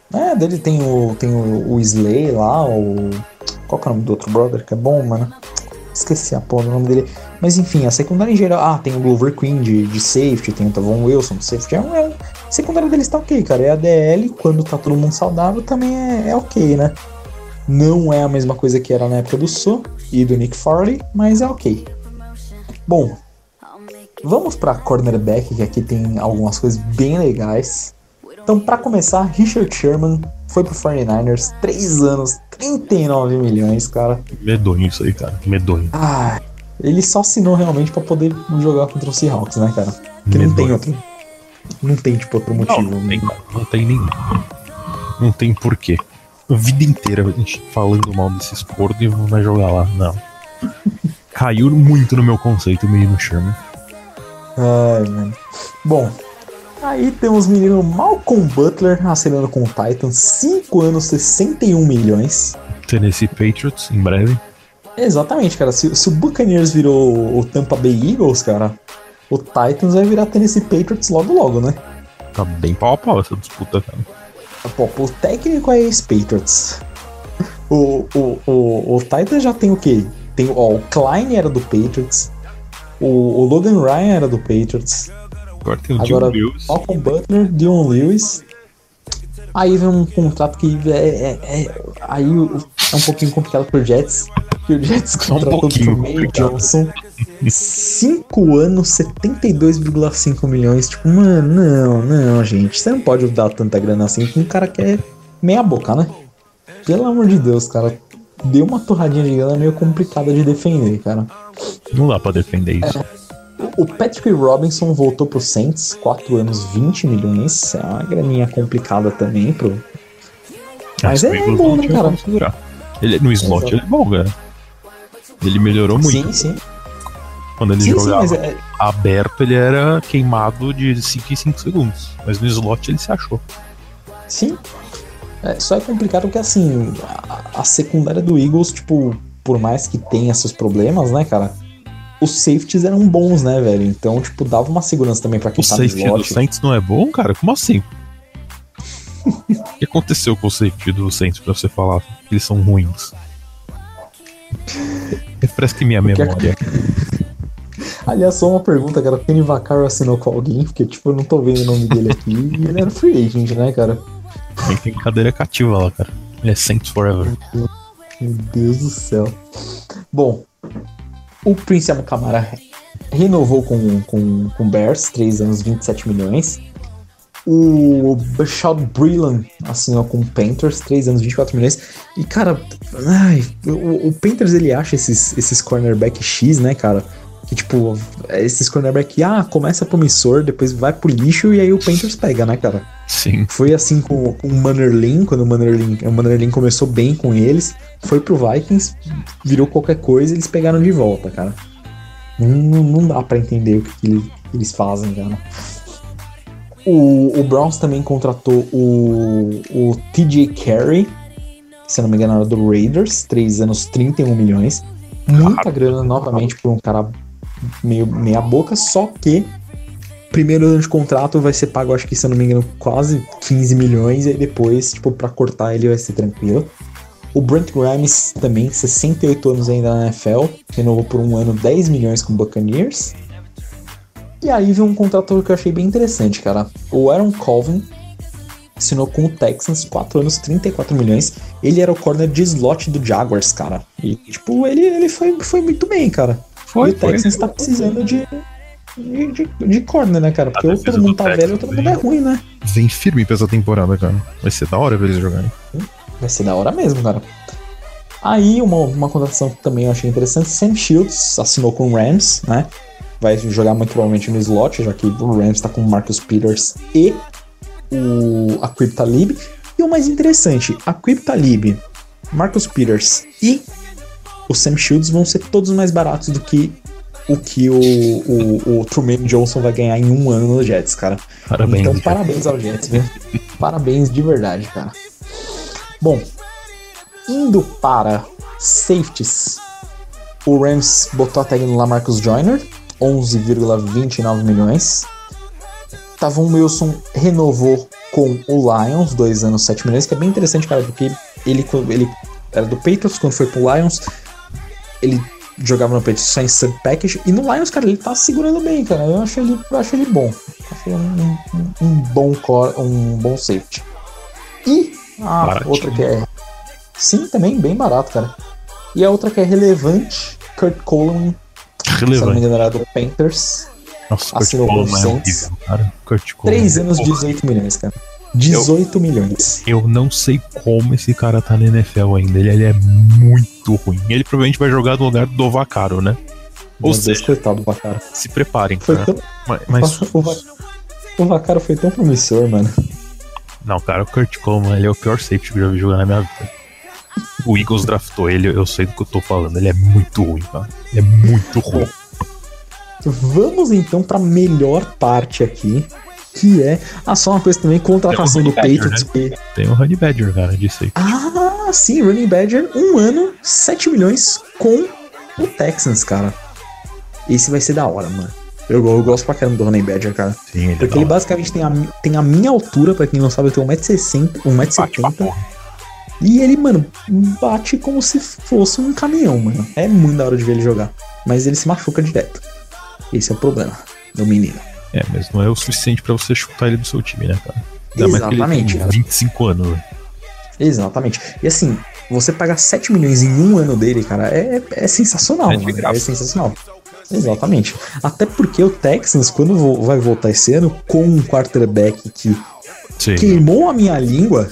A: É, dele tem o, tem o, o Slay lá, o... Qual que é o nome do outro brother que é bom, mano? Esqueci a porra do nome dele. Mas enfim, a secundária em geral... Ah, tem o Glover Queen de, de safety, tem o Tavon Wilson de safety. É um, é um... A secundária deles tá ok, cara. É a D L, quando tá todo mundo saudável, também é, é ok, né? Não é a mesma coisa que era na época do So e do Nick Farley, mas é ok. Bom, vamos pra cornerback, que aqui tem algumas coisas bem legais. Então, pra começar, Richard Sherman foi pro forty-niners, três anos, trinta e nove milhões, cara.
B: Medonho isso aí, cara. Medonho.
A: Ah, ele só assinou realmente pra poder jogar contra o Seahawks, né, cara? Porque não tem outro. Não tem, tipo, outro motivo.
B: Não, não tem, não tem nenhum. Não tem porquê. A vida inteira a gente falando mal desses porcos e vai jogar lá. Não. Caiu muito no meu conceito o menino Sherman.
A: Ai, mano. Bom, aí temos o menino Malcolm Butler assinando com o Titans, cinco anos, sessenta e um milhões.
B: Tennessee Patriots, em breve.
A: Exatamente, cara. Se, se o Buccaneers virou o Tampa Bay Eagles, cara, o Titans vai virar Tennessee Patriots logo logo, né?
B: Tá bem pau a pau essa disputa, cara.
A: Pô, o técnico é ex-Patriots. O, o, o, o Titans já tem o quê? Tem, ó, o Klein era do Patriots. O, o Logan Ryan era do Patriots.
B: Agora tem o
A: Agora,
B: Dion Lewis.
A: Malcolm Butler, Dion Lewis. Aí vem um contrato que é, é, é, aí é um pouquinho complicado pro Jets. Que o Jets contratou
B: um
A: o Tremaine Johnson. cinco anos, setenta e dois vírgula cinco milhões. Tipo, mano, não, não, gente. Você não pode dar tanta grana assim com um cara que é meia boca, né? Pelo amor de Deus, cara. Deu uma torradinha de grana meio complicada de defender, cara.
B: Não dá pra defender isso.
A: É. O Patrick Robinson voltou pro Saints, quatro anos, vinte milhões. É uma graninha complicada também pro... Mas é, é bom, né, cara?
B: Ele, no slot Exato. Ele é bom, cara. Ele melhorou muito.
A: Sim, sim.
B: Quando ele
A: sim,
B: jogava
A: sim, é...
B: aberto, ele era queimado de cinco em cinco segundos. Mas no slot ele se achou.
A: Sim. É, só é complicado porque, assim, a, a secundária do Eagles, tipo, por mais que tenha seus problemas, né, cara? Os safeties eram bons, né, velho? Então, tipo, dava uma segurança também pra quem
B: o
A: tá no slot.
B: O safety do Saints não é bom, cara? Como assim? O que aconteceu com o safety do Saints pra você falar que eles são ruins? Refresque minha memória.
A: Aliás, só uma pergunta, cara. O Kenny Vaccaro assinou com alguém? Porque, tipo, eu não tô vendo o nome dele aqui. E ele era free agent, né, cara?
B: Ele tem cadeira cativa lá, cara. Ele é Saints Forever.
A: Meu Deus do céu. Bom, o Prince Amukamara renovou com, com, com Bears, três anos, vinte e sete milhões. O Bashaud Breeland assinou com o Panthers, três anos, vinte e quatro milhões. E, cara, ai, o, o Panthers, ele acha esses, esses cornerback X, né, cara? Que, tipo, esses cornerback, ah, começa promissor, depois vai pro lixo e aí o Panthers pega, né, cara?
B: Sim.
A: Foi assim com, com o Mannerlin, quando o Mannerlin, o Mannerlin começou bem com eles, foi pro Vikings, virou qualquer coisa e eles pegaram de volta, cara. Não, não dá pra entender o que, que, eles, que eles fazem, cara. O, o Browns também contratou o, o T J Carey, se não me engano era do Raiders, três anos, trinta e um milhões. Muita grana novamente por um cara meio meia boca, só que primeiro ano de contrato vai ser pago, acho que se eu não me engano, quase quinze milhões, e aí depois, tipo, pra cortar ele vai ser tranquilo. O Brent Grimes também, sessenta e oito anos ainda na N F L, renovou por um ano dez milhões com o Buccaneers. E aí veio um contrato que eu achei bem interessante, cara. O Aaron Colvin assinou com o Texans, quatro anos, trinta e quatro milhões. Ele era o corner de slot do Jaguars, cara. E, tipo, ele, ele foi, foi muito bem, cara.
B: Foi,
A: e o Texans tá precisando de, de, de, de corner, né, cara? Porque ou todo mundo tá velho ou todo mundo é ruim, né?
B: Vem firme pra essa temporada, cara. Vai ser da hora ver eles jogarem.
A: Vai ser da hora mesmo, cara. Aí, uma, uma contratação que também eu achei interessante, Sam Shields assinou com o Rams, né? Vai jogar muito provavelmente no slot, já que o Rams tá com o Marcus Peters e o Aqib Talib. E o mais interessante, Aqib Talib, Marcus Peters e o Sam Shields vão ser todos mais baratos do que o que o, o, o Truman Johnson vai ganhar em um ano no Jets, cara.
B: Parabéns.
A: Então, parabéns ao Jets, viu? Parabéns de verdade, cara. Bom, indo para safeties, o Rams botou a tag no Lamarcus Joyner, onze vírgula vinte e nove milhões. Tavon Wilson renovou com o Lions, dois anos, sete milhões, que é bem interessante, cara, porque ele, ele era do Patriots, quando foi pro Lions, ele jogava no Patriots só em sub-package, e no Lions, cara, ele tá segurando bem, cara, eu acho ele, eu acho ele bom, eu acho ele um, um, um, bom core, um bom safety. E a Baratinho. Outra que é, sim, também, bem barato, cara, e a outra que é relevante, Kurt Coleman, relevante. Se não me engano era do Panthers.
B: Nossa, assinou com o Saints.
A: três anos, dezoito milhões, cara. dezoito milhões.
B: Eu não sei como esse cara tá na N F L ainda. Ele, ele é muito ruim. Ele provavelmente vai jogar no lugar do Vaccaro, né? Ou
A: Meu
B: seja,
A: Deus, coitado do Vaccaro.
B: Se preparem,
A: foi
B: cara.
A: Tão...
B: Mas, mas...
A: O, Va... o Vaccaro foi tão promissor, mano.
B: Não, cara, o Kurt Coleman, ele é o pior safety que eu já vi jogar na minha vida. O Eagles draftou ele, eu sei do que eu tô falando. Ele é muito ruim, cara. Ele é muito ruim.
A: Vamos então pra melhor parte aqui, que é... Ah, só uma coisa também, contratação do Patriots.
B: Né? Que... Tem o Honey Badger, cara, disso aí.
A: Ah, sim, Honey Badger, um ano, sete milhões com o Texans, cara. Esse vai ser da hora, mano. Eu, eu gosto pra caramba do Honey Badger, cara.
B: Sim, ele
A: Porque ele basicamente tem a, tem a minha altura, pra quem não sabe, eu tenho um metro e sessenta, um metro e setenta. E ele, mano, bate como se fosse um caminhão, mano. É muito da hora de ver ele jogar. Mas ele se machuca direto. Esse é o problema do menino.
B: É, mas não é o suficiente pra você chutar ele do seu time, né, cara?
A: Ainda exatamente.
B: Mais vinte e cinco anos, né?
A: Exatamente. E assim, você pagar sete milhões em um ano dele, cara, é, é sensacional, é mano. É sensacional. Exatamente. Até porque o Texans, quando vai voltar esse ano, com um quarterback que Sim. queimou a minha língua,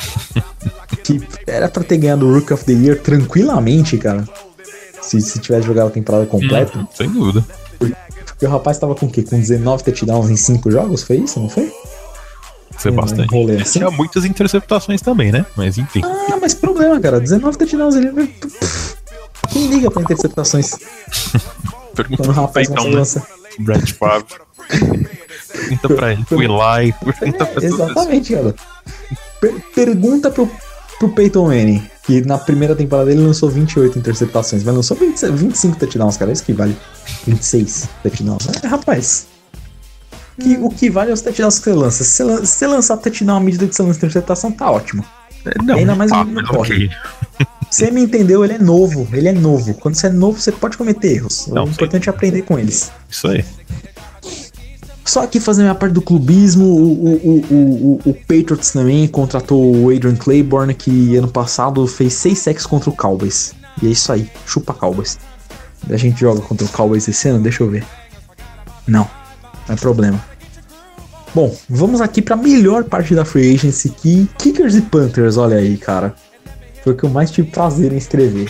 A: que era pra ter ganhado o Rookie of the Year tranquilamente, cara, se, se tivesse jogado a temporada completa.
B: Hum, sem dúvida.
A: Porque o rapaz tava com o quê? Com dezenove touchdowns em cinco jogos? Foi isso, não foi?
B: Foi um bastante.
A: Rolê assim.
B: Tinha muitas interceptações também, né? Mas enfim.
A: Ah, mas problema, cara. dezenove touchdowns ele... Quem liga pra interceptações?
B: Pergunta
A: Quando o rapaz
B: então,
A: não lança.
B: Brett Favre. Pergunta pra ele. O Eli. Pergunta pra
A: é, exatamente, cara. Per- pergunta pro, pro Peyton Manning, que na primeira temporada ele lançou vinte e oito interceptações, mas lançou vinte, vinte e cinco touchdowns, cara. Isso que vale vinte e seis touchdowns. É, rapaz. Que, o que vale é os touchdowns que você lança. Se você, lan- se você lançar touchdown à medida que você lança interceptação, tá ótimo.
B: Não,
A: ainda mais
B: tá,
A: o menino corre. Você me entendeu, ele é novo, ele é novo. Quando você é novo, você pode cometer erros. Não, o importante sim. é aprender com eles.
B: Isso aí.
A: Só aqui fazendo a parte do clubismo, o, o, o, o, o Patriots também contratou o Adrian Claiborne, que ano passado fez seis sacks contra o Cowboys. E é isso aí, chupa Cowboys. A gente joga contra o Cowboys esse ano? Deixa eu ver. Não, não é problema. Bom, vamos aqui pra melhor parte da Free Agency, que Kickers e Panthers, olha aí, cara. Foi o que eu mais tive prazer em escrever.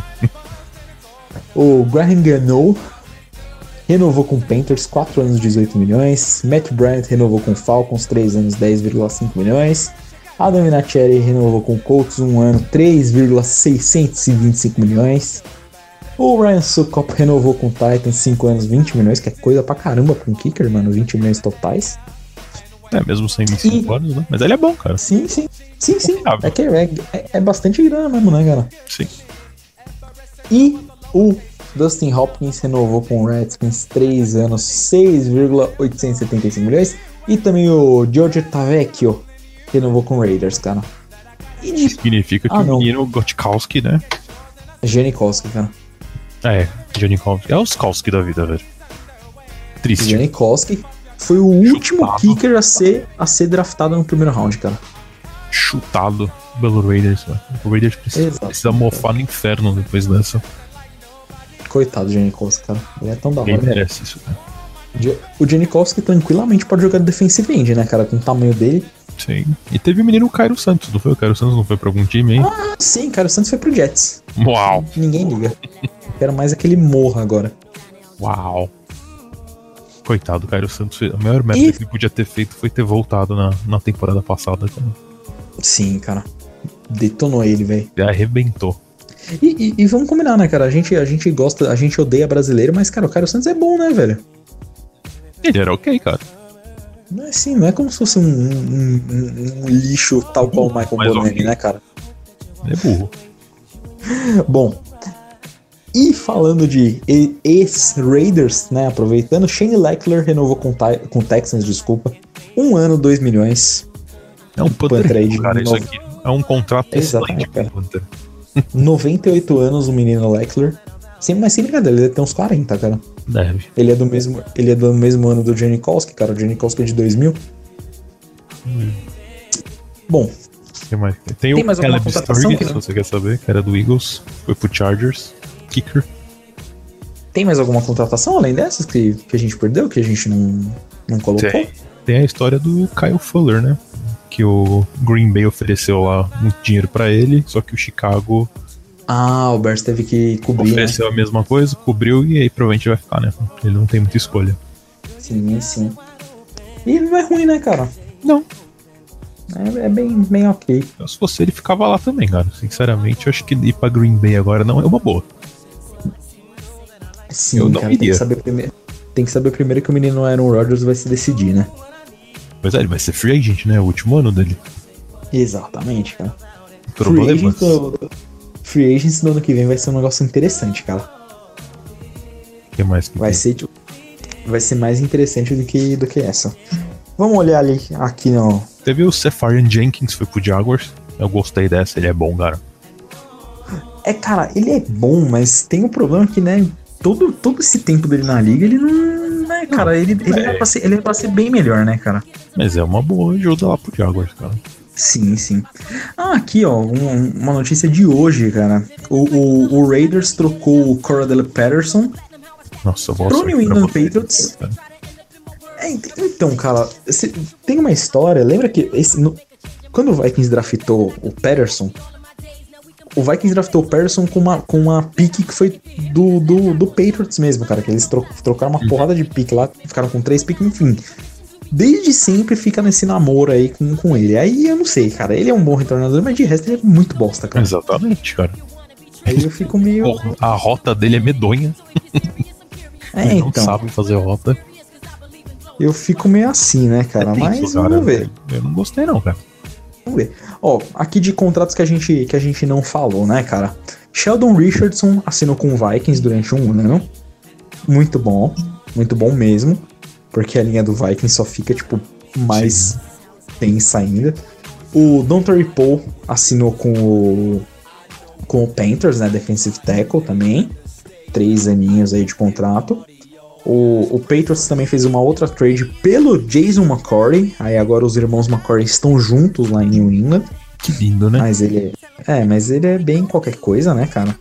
A: O Graham Gano renovou com o Panthers, quatro anos, dezoito milhões. Matt Bryant renovou com o Falcons, três anos, dez vírgula cinco milhões. Adam Vinatieri renovou com o Colts, um ano, três vírgula seiscentos e vinte e cinco milhões. O Ryan Succop renovou com o Titans, cinco anos, vinte milhões, que é coisa pra caramba pra um kicker, mano, vinte milhões totais.
B: É, mesmo sem vinte e cinco e... anos, né? Mas ele é bom, cara.
A: Sim, sim. Sim, sim. É, que é, é, é bastante grana mesmo, né, cara?
B: Sim.
A: E o Dustin Hopkins renovou com o Redskins, três anos, seis vírgula oitocentos e setenta e cinco milhões. E também o Giorgio Tavecchio renovou com o Raiders, cara.
B: E de... Significa que ah, o menino Gotkowski, né?
A: Janikowski, cara.
B: É, Janikowski. É os Kowski da vida, velho. Triste.
A: Janikowski foi o último Chutado. kicker a ser, a ser draftado no primeiro round, cara.
B: Chutado pelo Raiders, velho. O Raiders precisa, precisa mofar no inferno depois dessa.
A: Coitado do Janikowski, cara. Ele é tão da hora.
B: Ele merece isso, cara.
A: O Janikowski tranquilamente pode jogar de defensive end, né, cara? Com o tamanho dele.
B: Sim. E teve o menino Cairo Santos, não foi? O Cairo Santos não foi pra algum time, hein?
A: Ah, sim, Cairo Santos foi pro Jets.
B: Uau.
A: Ninguém liga. Quero mais é que ele morra agora.
B: Uau. Coitado, o Cairo Santos, a maior merda e... que ele podia ter feito foi ter voltado na, na temporada passada, cara.
A: Sim, cara. Detonou ele, velho.
B: Ele arrebentou.
A: E, e, e vamos combinar, né, cara? A gente, a gente gosta, a gente odeia brasileiro, mas, cara, o Cairo Santos é bom, né, velho?
B: Ele era ok, cara.
A: Não é assim, não é como se fosse um, um, um, um lixo tal qual o Michael Bonani, okay. né, cara?
B: Ele é burro.
A: Bom, e falando de ex-Raiders, né, aproveitando, Shane Leckler renovou com o Texans, desculpa, Um ano, dois milhões.
B: É um Panther,
A: Panther aí de
B: cara, isso
A: novo.
B: aqui é um contrato
A: Exatamente,
B: excelente
A: cara.
B: pro Panther.
A: noventa e oito anos o menino Leckler. Sem, mas sem brincadeira, ele deve ter uns quarenta, cara.
B: Deve.
A: Ele é do mesmo, ele é do mesmo ano do Janikowski, cara. O Janikowski é de dois mil.
B: Hum.
A: Bom,
B: Tem, mais, tem,
A: Tem
B: o
A: mais alguma
B: Caleb
A: contratação,
B: Sturgis,
A: cara?
B: se você quer saber, que era do Eagles, foi pro Chargers, kicker.
A: tem mais alguma contratação além dessas que, que a gente perdeu, que a gente não, não colocou?
B: Tem. Tem a história do Kyle Fuller, né? Que o Green Bay ofereceu lá muito dinheiro pra ele, só que o Chicago
A: Ah, o Bears teve que cobrir, né?
B: ofereceu a mesma coisa, cobriu e aí provavelmente vai ficar, né? Ele não tem muita escolha.
A: Sim, sim. E não é ruim, né, cara?
B: Não.
A: É, é bem, bem ok.
B: Eu, se fosse ele, ficava lá também, cara. Sinceramente, eu acho que ir pra Green Bay agora não é uma boa.
A: Sim,
B: Eu não
A: cara, tem que,
B: iria.
A: saber primeiro, tem que saber primeiro que o menino Aaron Rodgers vai se decidir, né?
B: Mas é, ele vai ser free agent, né? O último ano dele.
A: Exatamente, cara. Free
B: Problemas.
A: agents, do, free agents do ano que vem vai ser um negócio interessante, cara.
B: O que mais que
A: Vai
B: tem?
A: ser, tipo, vai ser mais interessante do que, do que essa. Vamos olhar ali, aqui no...
B: Teve o Sefarian Jenkins, foi pro Jaguars. Eu gostei dessa, ele é bom, cara.
A: É, cara, ele é bom, mas tem um problema que, né, todo, todo esse tempo dele na liga, ele não... Né, cara, ele, ele,
B: é.
A: é pra ser, ele é pra ser bem melhor, né, cara?
B: Mas é uma boa ajuda lá pro Jaguars, cara.
A: Sim, sim. Ah, aqui, ó, um- uma notícia de hoje, cara. O, o, o Raiders trocou o Cordell Patterson
B: Nossa, eu vou
A: pro
B: sorrir
A: New
B: pra
A: England
B: você.
A: Patriots. É, ent- então, cara, se- tem uma história, lembra que esse, no- quando o Vikings draftou o Patterson, o Vikings draftou o Patterson com uma, com uma pique que foi do, do, do Patriots mesmo, cara, que eles tro- trocaram uma porrada de pique lá, ficaram com três piques, enfim. Desde sempre fica nesse namoro aí com, com ele. Aí eu não sei, cara, ele é um bom retornador, mas de resto ele é muito bosta, cara.
B: Exatamente, cara.
A: Aí eu fico meio...
B: Porra, a rota dele é medonha.
A: É,
B: Ele não
A: então,
B: sabe fazer rota.
A: eu fico meio assim, né, cara,
B: É
A: mas
B: tenso, cara.
A: vamos ver.
B: Eu não gostei não, cara.
A: Vamos ver. Ó, aqui de contratos que a gente, que a gente não falou, né, cara? Sheldon Richardson assinou com o Vikings durante um ano. Muito bom. Muito bom mesmo. Porque a linha do Vikings só fica, tipo, mais tensa ainda. O Dontarie Poe assinou com o, com o Panthers, né? Defensive Tackle também. Três aninhos aí de contrato. O, o Patriots também fez uma outra trade pelo Jason McCourty. Aí agora os irmãos McCourty estão juntos lá em New England.
B: Que lindo, né?
A: Mas ele é. É, mas ele é bem qualquer coisa, né, cara?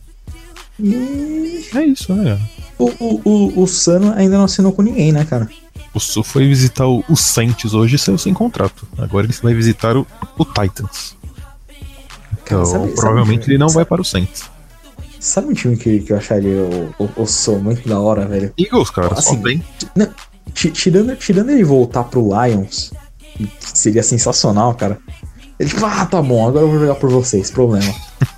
A: E
B: É isso, né, cara?
A: o, o, o, o Sano ainda não assinou com ninguém, né, cara?
B: O Sul foi visitar o, o Saints hoje e saiu sem contrato. Agora ele vai visitar o, o Titans. Então,
A: Cara, sabe-
B: provavelmente
A: sabe-
B: ele não vai para o Saints.
A: Sabe um time que, que eu acharia o, o, o Sou muito da hora, velho?
B: Eagles, cara, só
A: Assim,
B: tem.
A: Não, ti- tirando, tirando ele voltar pro Lions, que seria sensacional, cara. Ele tipo, ah, tá bom, agora eu vou jogar por vocês, problema.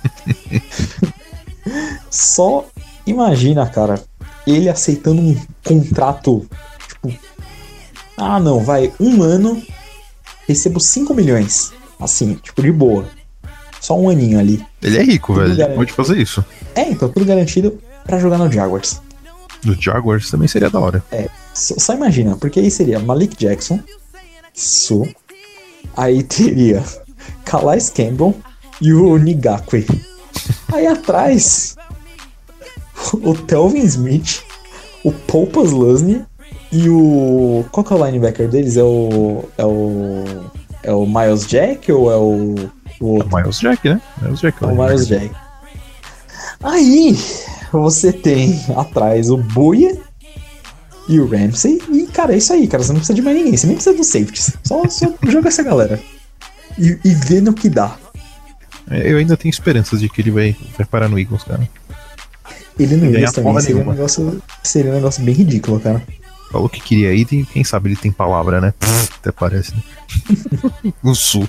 A: Só imagina, cara, ele aceitando um contrato, tipo, ah não, vai, um ano, recebo cinco milhões, assim, tipo, de boa. Só um aninho ali.
B: Ele é rico,
A: Tudo
B: velho. Ele
A: garantido.
B: pode fazer isso.
A: É, então, tudo garantido pra jogar no Jaguars.
B: No Jaguars também seria da hora.
A: É, só, só imagina, porque aí seria Malik Jackson, Su, aí teria Calais Campbell e o Ngakwe. Aí atrás, o Telvin Smith, o Paul Posluszny e o... Qual que é o linebacker deles? É o... É o... É o Miles Jack ou é o... o
B: É
A: outro?
B: o Miles Jack, né? Miles Jack.
A: É o Miles Jack. Aí você tem atrás o Buia e o Ramsey. E, cara, é isso aí, cara. Você não precisa de mais ninguém. Você nem precisa dos safeties. Só, só joga essa galera. E, e vê no que dá.
B: Eu ainda tenho esperanças de que ele vai, vai parar no Eagles, cara.
A: Ele no
B: Ganha
A: Eagles também
B: porra
A: seria um,
B: nenhuma.
A: negócio, seria um negócio bem ridículo, cara.
B: Falou que queria ir e quem sabe ele tem palavra, né? Até parece, né? No Sul.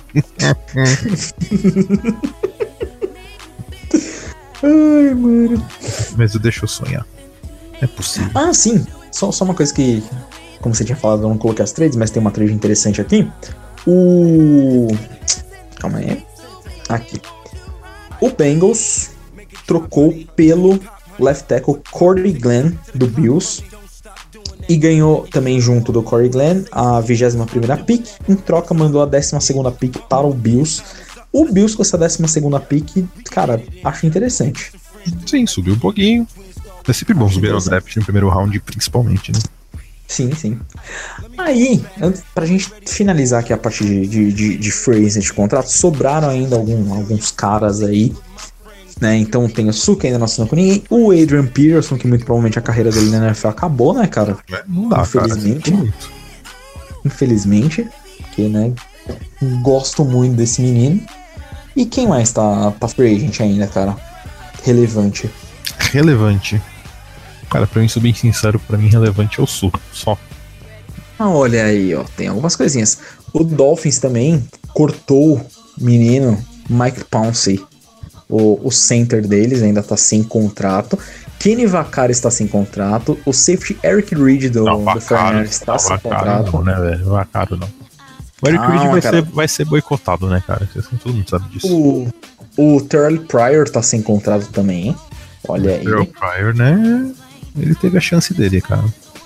A: Ai, mano.
B: Mas eu deixo eu sonhar. É possível.
A: Ah, sim. Só, só uma coisa que, como você tinha falado, eu não coloquei as trades, mas tem uma trade interessante aqui. O... Calma aí. Aqui. O Bengals trocou pelo left tackle Corey Glenn, do Bills. E ganhou também junto do Corey Glenn a vigésima primeira pick. Em troca mandou a décima segunda pick para o Bills. O Bills com essa décima segunda pick, cara, acho interessante.
B: Sim, subiu um pouquinho. É sempre bom subir no draft no primeiro round, principalmente, né?
A: Sim, sim. Aí, pra gente finalizar aqui a parte de, de, de, de free agent de contrato, sobraram ainda algum, alguns caras aí, né? Então tem o Suka ainda não assinou com ninguém, o Adrian Peterson, que muito provavelmente a carreira dele na N F L acabou, né, cara?
B: Não dá,
A: infelizmente.
B: Cara,
A: infelizmente, porque, né, gosto muito desse menino. E quem mais tá, tá free agent ainda, cara? Relevante.
B: Relevante. Cara, pra mim, sou bem sincero, pra mim relevante é o Sul, só.
A: Ah, olha aí, ó, tem algumas coisinhas. O Dolphins também cortou o menino Mike Pouncey. O, o center deles ainda tá sem contrato. Kenny Vaccaro está sem contrato. O safety Eric Reid do,
B: não,
A: do Fortnite está não, sem contrato.
B: Não, né, velho? Vaccaro não. O Eric ah, Reid vai, ser, vai ser boicotado, né, cara? Todo mundo sabe disso.
A: O, o Terrell Pryor tá sem contrato também, hein? Olha o aí. O
B: Terrell Pryor, né? Ele teve a chance dele, cara.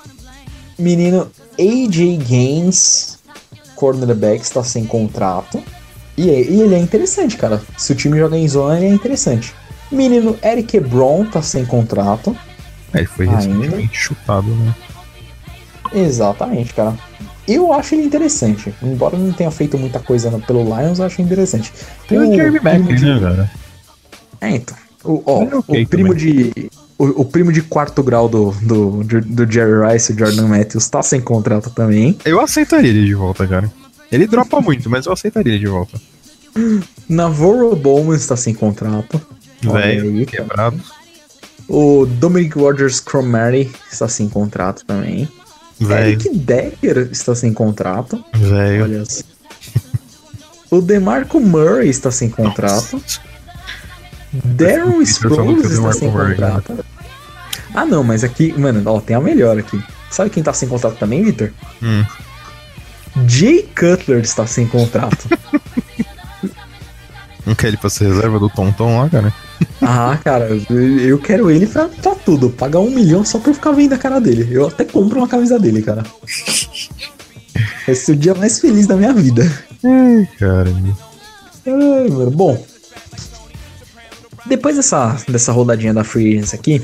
A: Menino A J Gaines, cornerback, está sem contrato. E, e ele é interessante, cara. Se o time joga em zona, ele é interessante. Menino Eric Ebron tá sem contrato.
B: É, ele foi recentemente ainda. chutado, né?
A: Exatamente, cara. Eu acho ele interessante. Embora não tenha feito muita coisa pelo Lions, eu acho interessante.
B: Tem o, o Jeremy Macklin, de... né, cara?
A: É, então. O, ó, é okay o primo também. de... O, o primo de quarto grau do, do, do Jerry Rice, o Jordan Matthews, tá sem contrato também.
B: Eu aceitaria ele de volta, cara. Ele dropa muito, mas eu aceitaria ele de volta.
A: Navarro Bowman está sem contrato.
B: Velho, quebrado.
A: O Dominic Rodgers-Cromartie está sem contrato também.
B: Véio.
A: Eric Decker está sem contrato.
B: Velho.
A: Olha só. O DeMarco Murray está sem contrato.
B: Nossa.
A: Darren Sproles está sem contrato. Né? Ah, não, mas aqui, mano, ó, tem a melhor aqui. Sabe quem tá sem contrato também, Victor?
B: Hum.
A: Jay Cutler está sem contrato.
B: Não quer ele pra ser reserva do Tonton lá, cara?
A: Ah, cara, eu quero ele pra, pra tudo. Pagar um milhão só pra eu ficar vendo a cara dele. Eu até compro uma camisa dele, cara. Esse é o dia mais feliz da minha vida.
B: Ai, cara.
A: Ai, mano. Bom, depois dessa, dessa rodadinha da Free Agents aqui,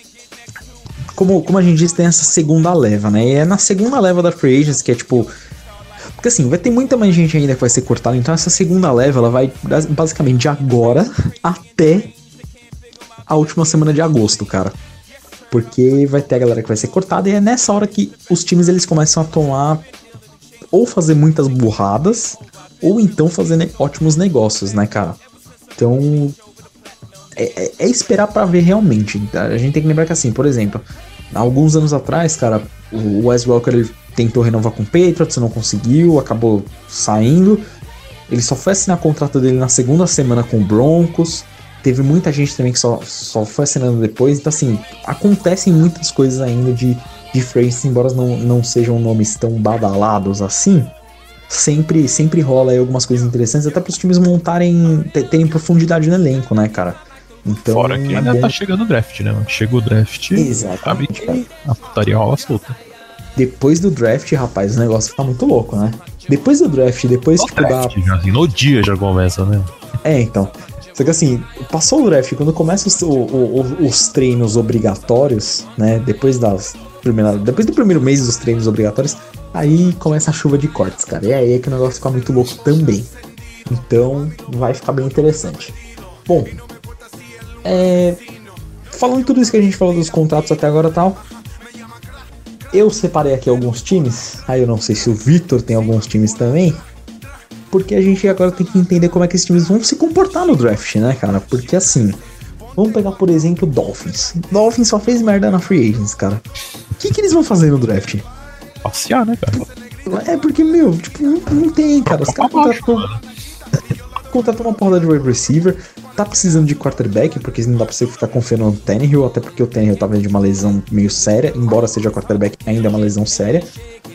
A: como, como a gente disse, tem essa segunda leva, né? E é na segunda leva da Free Agents que é tipo... Porque assim, vai ter muita mais gente ainda que vai ser cortada, então essa segunda leva, ela vai basicamente de agora até a última semana de agosto, cara. Porque vai ter a galera que vai ser cortada e é nessa hora que os times eles começam a tomar ou fazer muitas burradas ou então fazer ne- ótimos negócios, né, cara? Então... É, é, é esperar pra ver realmente. A gente tem que lembrar que assim, por exemplo, há alguns anos atrás, cara, o Wes Welker ele tentou renovar com o Patriots, não conseguiu, acabou saindo. Ele só foi assinar o contrato dele na segunda semana com o Broncos. Teve muita gente também que só, só foi assinando depois. Então assim, acontecem muitas coisas ainda de, de free agents, embora não, não sejam nomes tão badalados assim. Sempre, sempre rola aí algumas coisas interessantes, até para os times montarem, terem profundidade no elenco, né, cara? Então,
B: fora que ainda é tá chegando o draft, né? Chega o draft, sabe que a putaria rola solta.
A: Depois do draft, rapaz, o negócio fica muito louco, né? Depois do draft, depois
B: no
A: tipo
B: draft,
A: da...
B: já, assim, no dia já começa, né?
A: É, então. Só que assim, passou o draft, quando começam os, o, o, os treinos obrigatórios, né? Depois das primeira, depois do primeiro mês dos treinos obrigatórios, aí começa a chuva de cortes, cara. E aí é que o negócio fica muito louco também. Então, vai ficar bem interessante. Bom... É, falando tudo isso que a gente falou dos contratos até agora e tal, eu separei aqui alguns times. Aí eu não sei se o Victor tem alguns times também, porque a gente agora tem que entender como é que esses times vão se comportar no draft, né, cara? Porque assim, vamos pegar por exemplo o Dolphins. Dolphins só fez merda na Free Agents, cara. O que, que eles vão fazer no draft?
B: Passear, né, cara?
A: É porque, meu, tipo, não, não tem, cara. Os caras contratam, contratam uma porra de wide receiver. Tá precisando de quarterback, porque não dá pra você ficar confiando no Tannehill, até porque o Tannehill tá vindo de uma lesão meio séria, embora seja quarterback, ainda é uma lesão séria.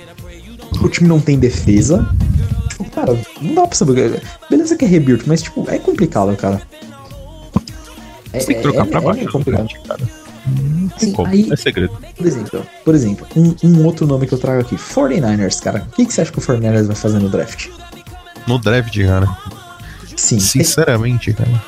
A: O time não tem defesa. Tipo, cara, não dá pra saber. Beleza que é rebuild, mas tipo, é complicado, cara.
B: Você tem que trocar
A: é,
B: pra
A: é,
B: baixo,
A: é complicado.
B: cara. tem como, aí, é segredo.
A: Por exemplo, por exemplo um, um outro nome que eu trago aqui, forty-niners, cara. O que, que você acha que o forty-niners vai fazer no draft?
B: No draft, cara?
A: Sim.
B: Sinceramente, cara.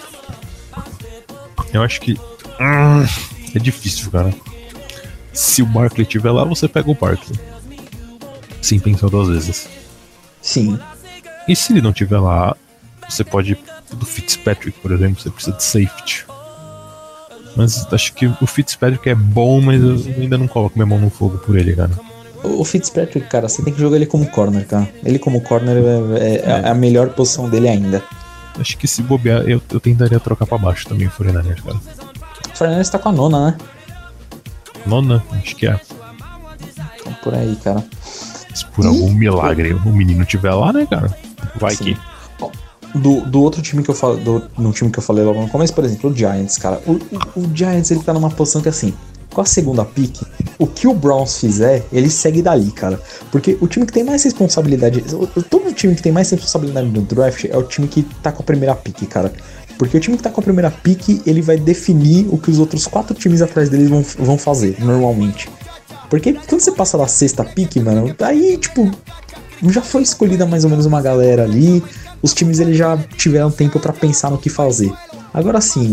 B: Eu acho que... Hum, é difícil, cara. Se o Barkley estiver lá, você pega o Barkley. Sem pensar duas vezes.
A: Sim.
B: E se ele não estiver lá, você pode ir do Fitzpatrick, por exemplo, você precisa de safety. Mas acho que o Fitzpatrick é bom, mas eu ainda não coloco minha mão no fogo por ele, cara.
A: O Fitzpatrick, cara, você tem que jogar ele como corner, cara. Ele como corner é, é, é. é a melhor posição dele ainda.
B: Acho que se bobear, eu, eu tentaria trocar pra baixo também o forty-niners, cara.
A: O forty-niners tá com a nona, né?
B: Nona? Acho que é.
A: Então por aí, cara.
B: Se por e... algum milagre o menino tiver lá, né, cara? Vai Sim. que...
A: Do, do outro time que eu falei, do, no time que eu falei logo no começo, por exemplo, o Giants, cara. O, o, o Giants, ele tá numa posição que, assim, com a segunda pick, o que o Browns fizer, ele segue dali, cara. Porque o time que tem mais responsabilidade, todo time que tem mais responsabilidade no draft é o time que tá com a primeira pick, cara. Porque o time que tá com a primeira pick, ele vai definir o que os outros quatro times atrás deles vão, vão fazer, normalmente. Porque quando você passa da sexta pick, mano, aí, tipo, já foi escolhida mais ou menos uma galera ali. Os times eles já tiveram tempo pra pensar no que fazer. Agora sim,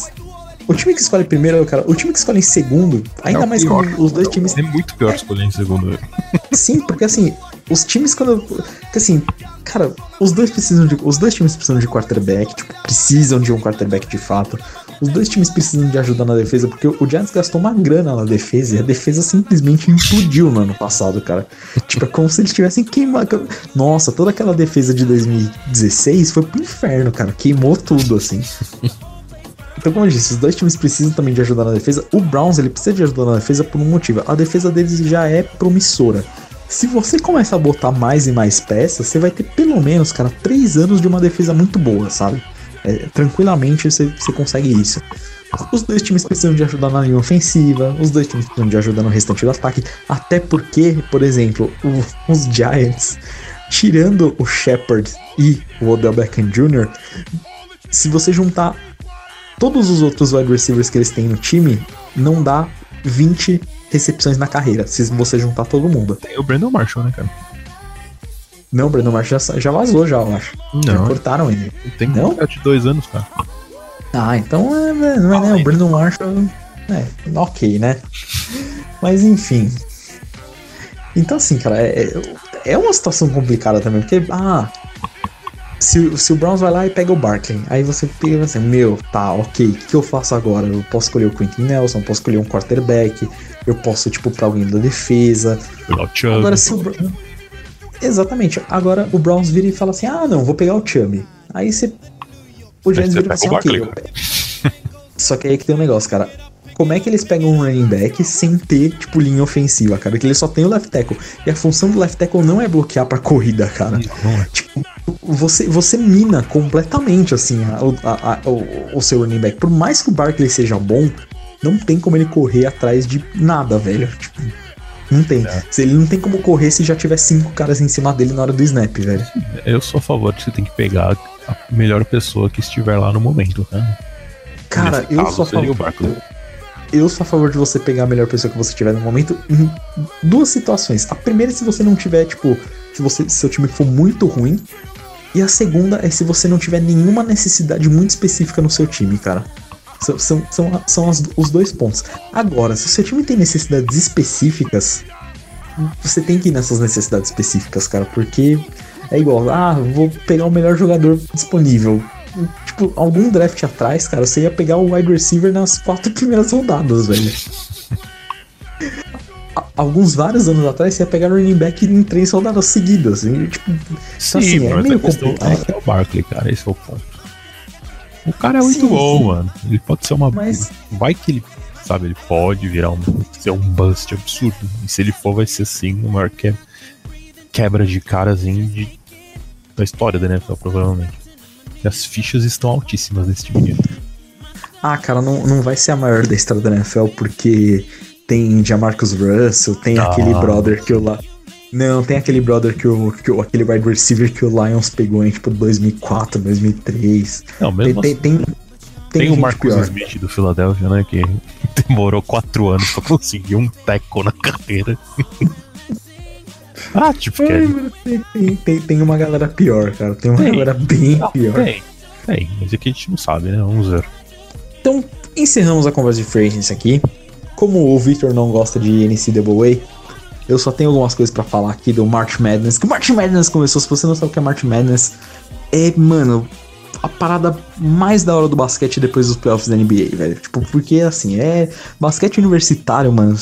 A: o time que escolhe primeiro, cara, o time que escolhe em segundo, ainda é mais que os dois times.
B: É muito pior escolher em segundo.
A: Sim, porque assim, os times quando. Porque assim, cara, os dois precisam de. Os dois times precisam de quarterback, tipo, precisam de um quarterback de fato. Os dois times precisam de ajuda na defesa, porque o Giants gastou uma grana na defesa e a defesa simplesmente implodiu no ano passado, cara. Tipo, é como se eles tivessem queimado. Nossa, toda aquela defesa de dois mil e dezesseis foi pro inferno, cara. Queimou tudo, assim. Então, como eu disse, os dois times precisam também de ajuda na defesa. O Browns, ele precisa de ajuda na defesa por um motivo. A defesa deles já é promissora. Se você começar a botar mais e mais peças, você vai ter pelo menos, cara, três anos de uma defesa muito boa, sabe? É, tranquilamente você, você consegue isso. Os dois times precisam de ajuda na linha ofensiva, os dois times precisam de ajuda no restante do ataque, até porque, por exemplo, o, os Giants, tirando o Shepard e o Odell Beckham Júnior, se você juntar todos os outros wide receivers que eles têm no time, não dá vinte recepções na carreira, se você juntar todo mundo.
B: Tem o Brandon Marshall, né, cara?
A: Não, o Brandon Marshall já, já vazou, já, eu acho.
B: Não.
A: Já cortaram ele.
B: Tem
A: não?
B: de dois anos, cara.
A: Ah, então é, não é, ah, né? O Brandon Marshall. É, ok, né? Mas enfim. Então, assim, cara, é, é uma situação complicada também, porque, ah. Se, se o Browns vai lá e pega o Barkley, aí você pega assim, meu, tá, ok, o que, que eu faço agora? Eu posso escolher o Quentin Nelson, posso escolher um quarterback, eu posso, tipo, pra alguém da defesa. Agora, se o Exatamente, agora o Browns vira e fala assim, ah, não, vou pegar o Chubby. Aí você... O Giants vira e fala assim, ok. Eu... Só que aí que tem um negócio, cara. Como é que eles pegam um running back sem ter, tipo, linha ofensiva, cara? Que ele só tem o left tackle. E a função do left tackle não é bloquear pra corrida, cara. Não. Tipo, você, você mina completamente, assim, a, a, a, o, o seu running back. Por mais que o Barkley seja bom, não tem como ele correr atrás de nada, velho. Tipo, não tem. É. Ele não tem como correr se já tiver cinco caras em cima dele na hora do snap, velho.
B: Eu sou a favor de você tem que pegar a melhor pessoa que estiver lá no momento, né?
A: Cara, eu sou a favor... Eu sou a favor de você pegar a melhor pessoa que você tiver no momento em duas situações. A primeira é se você não tiver, tipo, se você, se seu time for muito ruim. E a segunda é se você não tiver nenhuma necessidade muito específica no seu time, cara. São, são, são, são as, os dois pontos. Agora, se o seu time tem necessidades específicas, você tem que ir nessas necessidades específicas, cara. Porque é igual, ah, vou pegar o melhor jogador disponível. Tipo, algum draft atrás, cara, você ia pegar o wide receiver nas quatro primeiras rodadas, velho. Alguns vários anos atrás, você ia pegar o running back em três rodadas seguidas. E, tipo,
B: sim,
A: assim, é meio
B: complicado. É o Barkley, cara, esse é o ponto. O cara é muito sim, bom, sim. mano. Ele pode ser uma... Mas... Vai que ele, sabe, ele pode virar um... ser um bust absurdo. E se ele for, vai ser, sim, o maior que... quebra de cara, assim, de... da história da N F L, provavelmente. E as fichas estão altíssimas nesse time.
A: Ah, cara, não, não vai ser a maior da história da N F L, porque tem Jamarcus Russell, tem ah. aquele brother que o lá... Não, tem aquele brother que o, que o... aquele wide receiver que o Lions pegou em, tipo, dois mil e quatro, dois mil e três.
B: Não, mesmo
A: tem,
B: assim,
A: tem, tem,
B: tem o Marcus pior. Smith do Philadelphia, né, que Demorou quatro anos pra conseguir um teco na carreira. Ah, tipo,
A: Ai, mano, tem, tem, tem uma galera pior, cara. Tem uma
B: Tem.
A: galera bem
B: Não,
A: pior.
B: Tem, tem, mas aqui a gente não sabe, né? Vamos ver.
A: Então, encerramos a conversa de free agency aqui. Como o Victor não gosta de N C A A, eu só tenho algumas coisas pra falar aqui do March Madness. Que o March Madness começou, se você não sabe o que é March Madness, é, mano, a parada mais da hora do basquete depois dos playoffs da N B A, velho. Tipo, porque, assim, é basquete universitário, mano,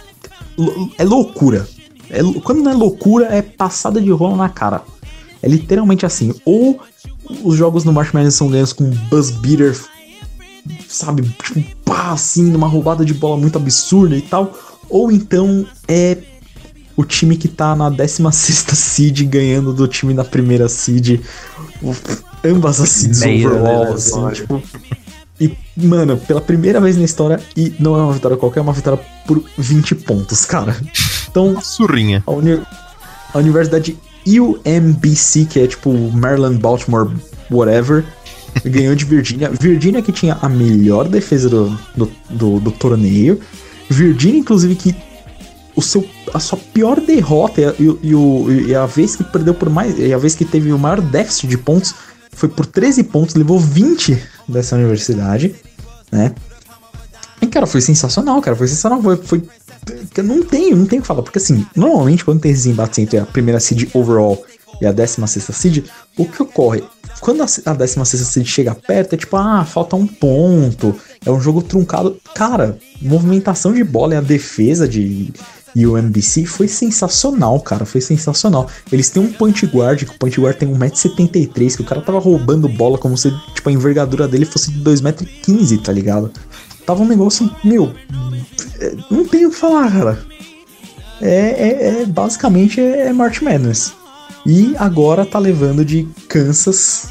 A: é loucura. É, quando não é loucura, é passada de rola na cara. É literalmente assim. Ou os jogos no March Madness são ganhos com buzz beater, sabe, tipo, pá, assim, numa roubada de bola muito absurda e tal. Ou então é o time que tá na décima sexta seed ganhando do time da primeira seed. Ambas as seeds
B: Meia,
A: overall,
B: né,
A: assim,
B: mano?
A: tipo. E, mano, pela primeira vez na história, e não é uma vitória qualquer, é uma vitória por vinte pontos, cara. Então,
B: Uma surrinha.
A: a, uni a Universidade U M B C, que é tipo Maryland, Baltimore, whatever, ganhou de Virgínia. Virgínia que tinha a melhor defesa do, do, do, do torneio. Virgínia, inclusive, que o seu, a sua pior derrota e a, e, e, e a vez que perdeu por mais. E a vez que teve o maior déficit de pontos foi por treze pontos, levou vinte dessa universidade, né? E, cara, foi sensacional, cara. Foi sensacional. Foi. foi não tenho, não tenho o que falar. Porque, assim, normalmente, quando tem esses embates entre a primeira seed overall e a décima sexta seed, o que ocorre? Quando a, a décima sexta seed chega perto, é tipo, ah, falta um ponto. É um jogo truncado. Cara, movimentação de bola e a defesa de U M B C foi sensacional, cara. Foi sensacional. Eles têm um point guard, que o point guard tem um metro e setenta e três, que o cara tava roubando bola como se, tipo, a envergadura dele fosse de dois metros e quinze, tá ligado? Tava um negócio, meu, não tenho o que falar, cara. É, é, é basicamente é March Madness. E agora tá levando de Kansas.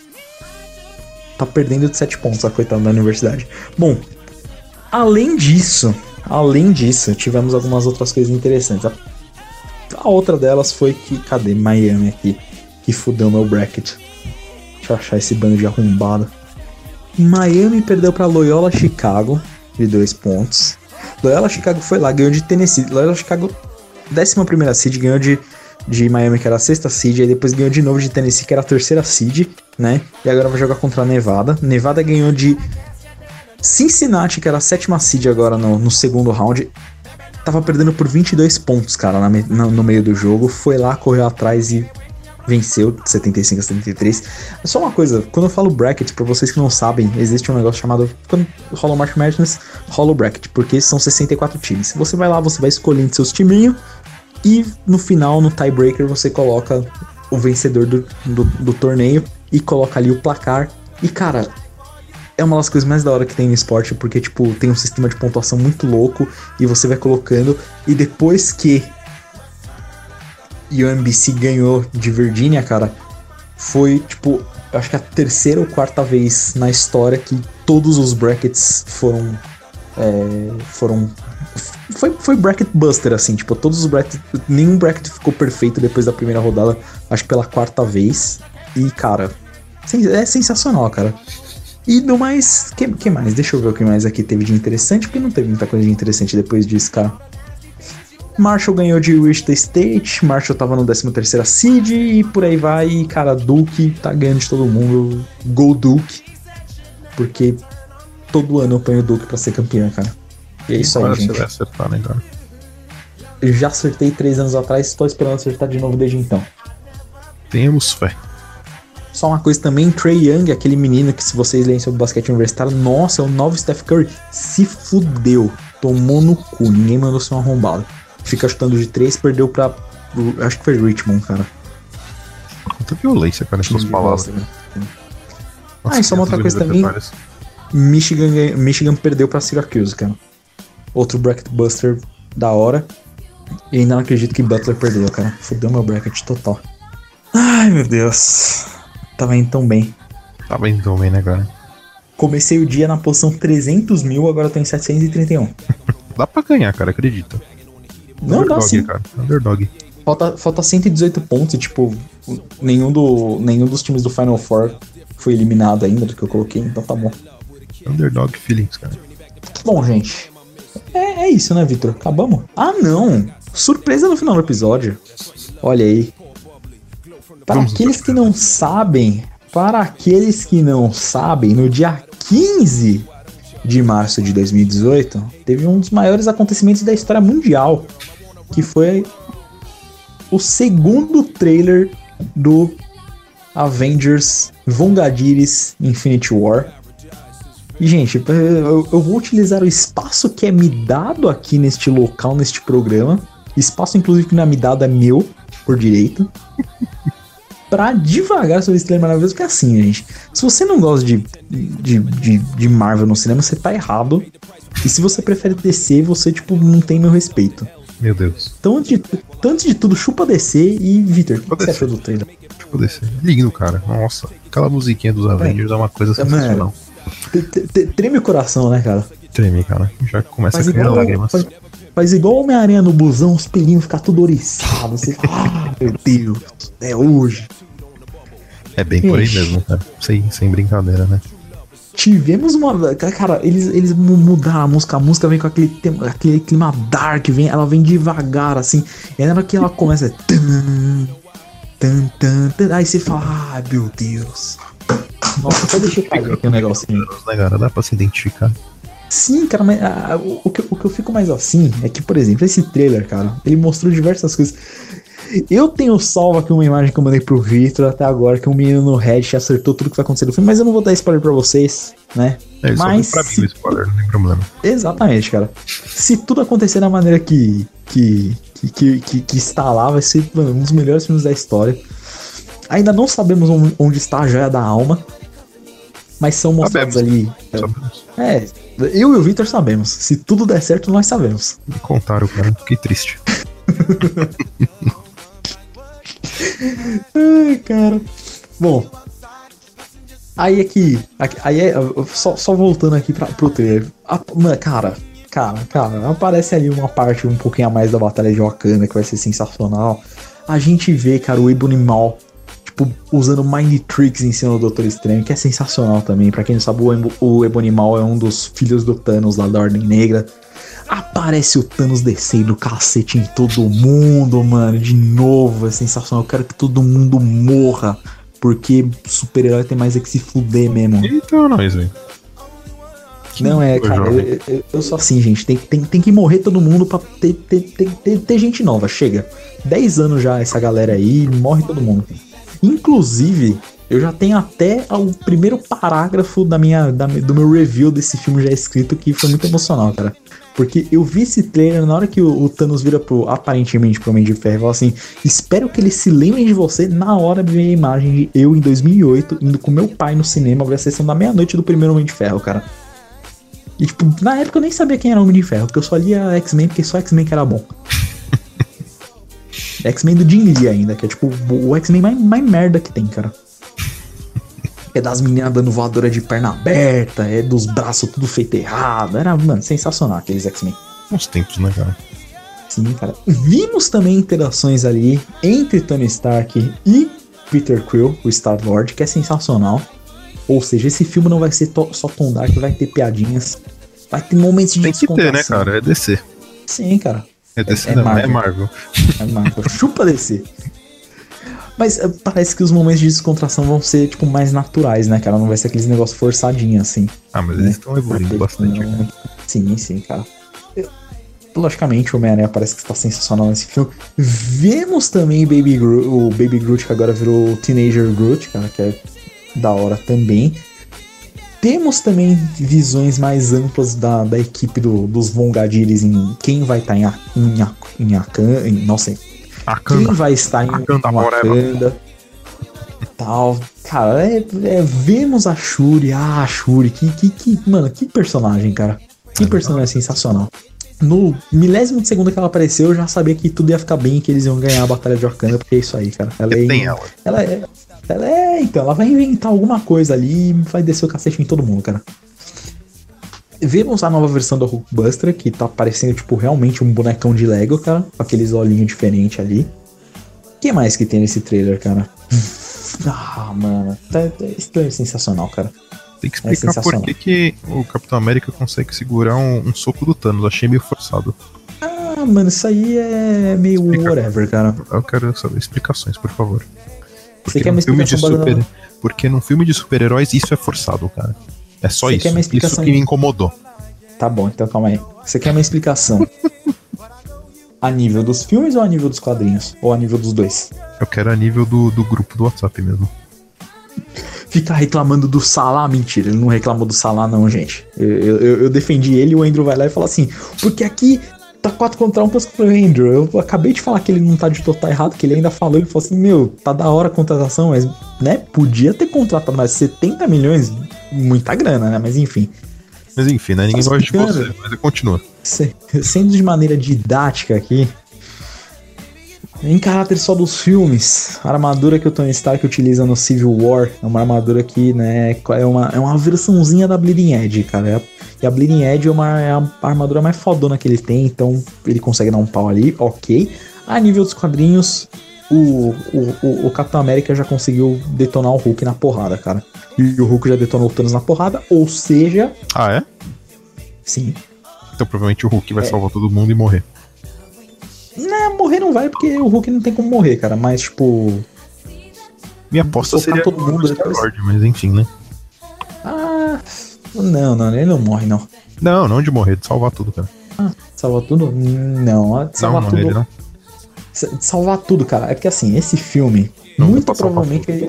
A: Tá perdendo de sete pontos, a coitada da universidade. Bom, além disso, além disso, tivemos algumas outras coisas interessantes. A, a outra delas foi que, cadê Miami aqui? Que fudeu meu bracket. Deixa eu achar esse bando de arrombado. Miami perdeu pra Loyola Chicago de dois pontos. Loyola Chicago foi lá, ganhou de Tennessee. Loyola Chicago, décima primeira seed, ganhou de, de Miami, que era a sexta seed. Aí depois ganhou de novo de Tennessee, que era a terceira seed, né? E agora vai jogar contra a Nevada. Nevada ganhou de Cincinnati, que era a sétima seed agora no, no segundo round. Tava perdendo por vinte e dois pontos, cara, na, na, no meio do jogo. Foi lá, correu atrás e venceu de setenta e cinco a setenta e três. Só uma coisa, quando eu falo bracket, pra vocês que não sabem, existe um negócio chamado, quando rola o March Madness, rola o bracket, porque são sessenta e quatro times. Você vai lá, você vai escolhendo seus timinhos, e no final, no tiebreaker, você coloca o vencedor do, do, do torneio, e coloca ali o placar. E cara, é uma das coisas mais da hora que tem no esporte, porque tipo, tem um sistema de pontuação muito louco, e você vai colocando, e depois que U M B C ganhou de Virgínia, cara, foi, tipo, acho que a terceira ou quarta vez na história que todos os brackets foram, é, foram, foi, foi bracket buster, assim, tipo, todos os brackets, nenhum bracket ficou perfeito depois da primeira rodada, acho que pela quarta vez, e, cara, é sensacional, cara. E no mais, que, que mais? Deixa eu ver o que mais aqui teve de interessante, porque não teve muita coisa de interessante depois disso, cara. Marshall ganhou de Wichita State, Marshall tava no décima terceira seed e por aí vai, e cara, Duke tá ganhando de todo mundo, Go Duke, porque todo ano eu ponho o Duke pra ser campeão, cara. E é isso aí,
B: Agora
A: gente.
B: você vai acertar, né, cara?
A: Eu já acertei três anos atrás, tô esperando acertar de novo desde então.
B: Temos fé.
A: Só uma coisa também, Trae Young, aquele menino que se vocês leem sobre basquete universitário, nossa, é o novo Steph Curry, se fudeu, tomou no cu, ninguém mandou ser um arrombado. Fica chutando de três, perdeu pra, acho que foi Richmond, cara.
B: Muita violência, cara, nessas palavras.
A: Né? Ah, e só uma outra coisa também, Michigan, Michigan perdeu pra Syracuse, cara. Outro bracket buster da hora. E ainda não acredito que Butler perdeu, cara. Fudeu meu bracket total. Ai, meu Deus. Tava indo tão bem.
B: Tava indo tão bem, né, cara?
A: Comecei o dia na posição trezentos mil, agora eu tô em setecentos e trinta e um.
B: Dá pra ganhar, cara, acredita.
A: Não,
B: Underdog,
A: dá sim.
B: Cara. Underdog.
A: Falta, falta cento e dezoito pontos e, tipo, nenhum, do, nenhum dos times do Final Four foi eliminado ainda do que eu coloquei, então tá bom.
B: Underdog feelings, cara.
A: Bom, gente, é, é isso, né, Victor? Acabamos? Ah, não! Surpresa no final do episódio. Olha aí. Para
B: Vamos
A: aqueles que não sabem, para aqueles que não sabem, no dia quinze de março de dois mil e dezoito, teve um dos maiores acontecimentos da história mundial, que foi o segundo trailer do Avengers Vingadores Infinity War. E, gente, eu, eu vou utilizar o espaço que é me dado aqui neste local, neste programa. Espaço, inclusive, que não é me dado, é meu, por direito. Pra devagar sobre esse trailer maravilhoso, porque é assim, gente. Se você não gosta de, de, de, de Marvel no cinema, você tá errado. E se você prefere D C, você, tipo, não tem meu respeito.
B: Meu Deus.
A: Então, antes de, então, antes de tudo, chupa D C e, Victor, o que, que você achou do trailer?
B: Chupa D C. Lindo, cara. Nossa, aquela musiquinha dos Avengers é, é uma coisa sensacional.
A: Treme o coração, né, cara?
B: Treme, cara. Já começa faz a criar lágrimas.
A: Faz, faz igual o Homem-Aranha no busão, os pelinhos ficam tudo oriçados. Você fala, ah, meu Deus, é hoje.
B: É bem por aí mesmo, cara. Sem, sem brincadeira, né?
A: Tivemos uma... Cara, eles, eles mudaram a música. A música vem com aquele, tema, aquele clima dark. Vem, ela vem devagar, assim. E na hora que ela começa... Tum, tum, tum, tum, aí você fala, ah, meu Deus. Nossa, só deixa eu cair aqui um negocinho.
B: Né, cara? Dá pra se identificar.
A: Sim, cara, mas ah, o, o, que, o que eu fico mais assim é que, por exemplo, esse trailer, cara, ele mostrou diversas coisas. Eu tenho salvo aqui uma imagem que eu mandei pro Victor até agora, que um menino no Reddit acertou tudo que vai acontecer no filme, mas eu não vou dar spoiler pra vocês, né?
B: É, isso
A: mas
B: pra mim o spoiler, não tem problema.
A: Exatamente, cara. Se tudo acontecer da maneira que, que, que, que, que, que está lá, vai ser um dos melhores filmes da história. Ainda não sabemos onde está a joia da alma, mas são mostrados sabemos. ali.
B: Sabemos.
A: É, eu e o Victor sabemos. Se tudo der certo, nós sabemos.
B: Me contaram, cara. Fiquei triste.
A: Ai, cara. Bom. Aí aqui. aqui aí é. Só, só voltando aqui pra, pro trailer. A, cara, cara, cara. Aparece ali uma parte um pouquinho a mais da Batalha de Wakanda, que vai ser sensacional. A gente vê, cara, o Ebony Maw, tipo, usando Mind Tricks em cima do Doutor Estranho, que é sensacional também. Pra quem não sabe, o, o Ebony Maw é um dos filhos do Thanos lá da Ordem Negra. Aparece o Thanos descendo o cacete em todo mundo, mano. De novo, é sensacional. Eu quero que todo mundo morra, porque super-herói tem mais é que se fuder mesmo.
B: Então, não, isso aí.
A: Não é, cara, eu, eu, eu sou assim, gente. Tem, tem, tem que morrer todo mundo pra ter, ter, ter, ter, ter gente nova. Chega. dez anos já essa galera aí, morre todo mundo. Inclusive, eu já tenho até o primeiro parágrafo da minha, da, do meu review desse filme já escrito, que foi muito emocional, cara. Porque eu vi esse trailer na hora que o, o Thanos vira pro, aparentemente pro Homem de Ferro e fala assim: espero que eles se lembrem de você. Na hora de ver a imagem de eu em dois mil e oito indo com meu pai no cinema ver a sessão da meia-noite do primeiro Homem de Ferro, cara. E tipo, na época eu nem sabia quem era o Homem de Ferro, porque eu só lia X-Men, porque só X-Men que era bom. X-Men do Jim Lee ainda, que é tipo o X-Men mais, mais merda que tem, cara. É das meninas dando voadora de perna aberta, é dos braços tudo feito errado. Era, mano, sensacional aqueles X-Men.
B: Uns tempos, né, cara?
A: Sim, cara. Vimos também interações ali entre Tony Stark e Peter Quill, o Star-Lord, que é sensacional. Ou seja, esse filme não vai ser to- só Tom Dark, vai ter piadinhas, vai ter momentos de
B: Tem que ter, né, cara? É D C.
A: Sim, cara.
B: É D C, é, é não, Marvel. é Marvel.
A: É Marvel. Chupa D C. Mas uh, parece que os momentos de descontração vão ser, tipo, mais naturais, né, cara? Não vai ser aqueles negócios forçadinhos, assim.
B: Ah, mas
A: né?
B: eles estão evoluindo bastante. Não...
A: Sim, sim, cara. Eu... Logicamente, o Homem-Aranha parece que está sensacional nesse filme. Vemos também Baby Groot, o Baby Groot, que agora virou Teenager Groot, cara, que é da hora também. Temos também visões mais amplas da, da equipe do, dos Vingadores em quem vai estar tá em, em, em Akan, em, nossa,
B: Akanda.
A: Quem vai estar em
B: Akanda,
A: Wakanda tal. Cara, é, é, vemos a Shuri. Ah, a Shuri. Que, que, que, mano, que personagem, cara. Que personagem sensacional. No milésimo de segundo que ela apareceu, eu já sabia que tudo ia ficar bem, que eles iam ganhar a Batalha de Wakanda, porque é isso aí, cara. Ela é,
B: tem ela.
A: Ela é, ela é. Então, ela vai inventar alguma coisa ali e vai descer o cacete em todo mundo, cara. Vemos a nova versão do Hulkbuster, que tá parecendo, tipo, realmente um bonecão de Lego, cara. Com aqueles olhinhos diferentes ali. O que mais que tem nesse trailer, cara? Ah, mano. Tá, tá, isso é sensacional, cara.
B: Tem que explicar por que, que o Capitão América consegue segurar um, um soco do Thanos. Achei meio forçado.
A: Ah, mano, isso aí é meio Explica. whatever, cara.
B: Eu quero saber explicações, por favor.
A: Porque Você quer uma explicação
B: super... Porque num filme de super-heróis isso é forçado, cara. É só Você isso. Quer uma explicação... Isso que me incomodou.
A: Tá bom, então calma aí. Você quer uma explicação a nível dos filmes ou a nível dos quadrinhos? Ou a nível dos dois?
B: Eu quero a nível do, do grupo do WhatsApp mesmo.
A: Ficar reclamando do Salah, mentira, ele não reclamou do Salah não, gente. Eu, eu, eu defendi ele e o Andrew vai lá e fala assim, porque aqui tá quatro contra um contra o Andrew. Eu acabei de falar que ele não tá de todo tá errado, que ele ainda falou, ele falou assim, meu, tá da hora a contratação, mas, né, podia ter contratado mais setenta milhões, muita grana, né, mas enfim.
B: Mas enfim, né, ninguém gosta de você, mas continua.
A: Sendo de maneira didática aqui, em caráter só dos filmes, a armadura que o Tony Stark utiliza no Civil War é uma armadura que, né, é uma, é uma versãozinha da Bleeding Edge, cara. E a Bleeding Edge é, uma, é a armadura mais fodona que ele tem, então ele consegue dar um pau ali, ok. A nível dos quadrinhos, o, o, o, o Capitão América já conseguiu detonar o Hulk na porrada, cara. E o Hulk já detonou o Thanos na porrada, ou seja...
B: Ah, é?
A: Sim.
B: Então provavelmente o Hulk vai é. salvar todo mundo e morrer.
A: Não, morrer não vai, porque o Hulk não tem como morrer, cara, mas tipo...
B: Minha aposta seria
A: todo mundo
B: depois... Lord, mas enfim, né?
A: Ah, não, não, ele não morre, não.
B: Não, não de morrer, de salvar tudo, cara.
A: Ah, salvar tudo? Não, de salvar
B: não,
A: tudo...
B: Ele, não.
A: De salvar tudo, cara, é porque assim, esse filme, não muito provavelmente... Ele...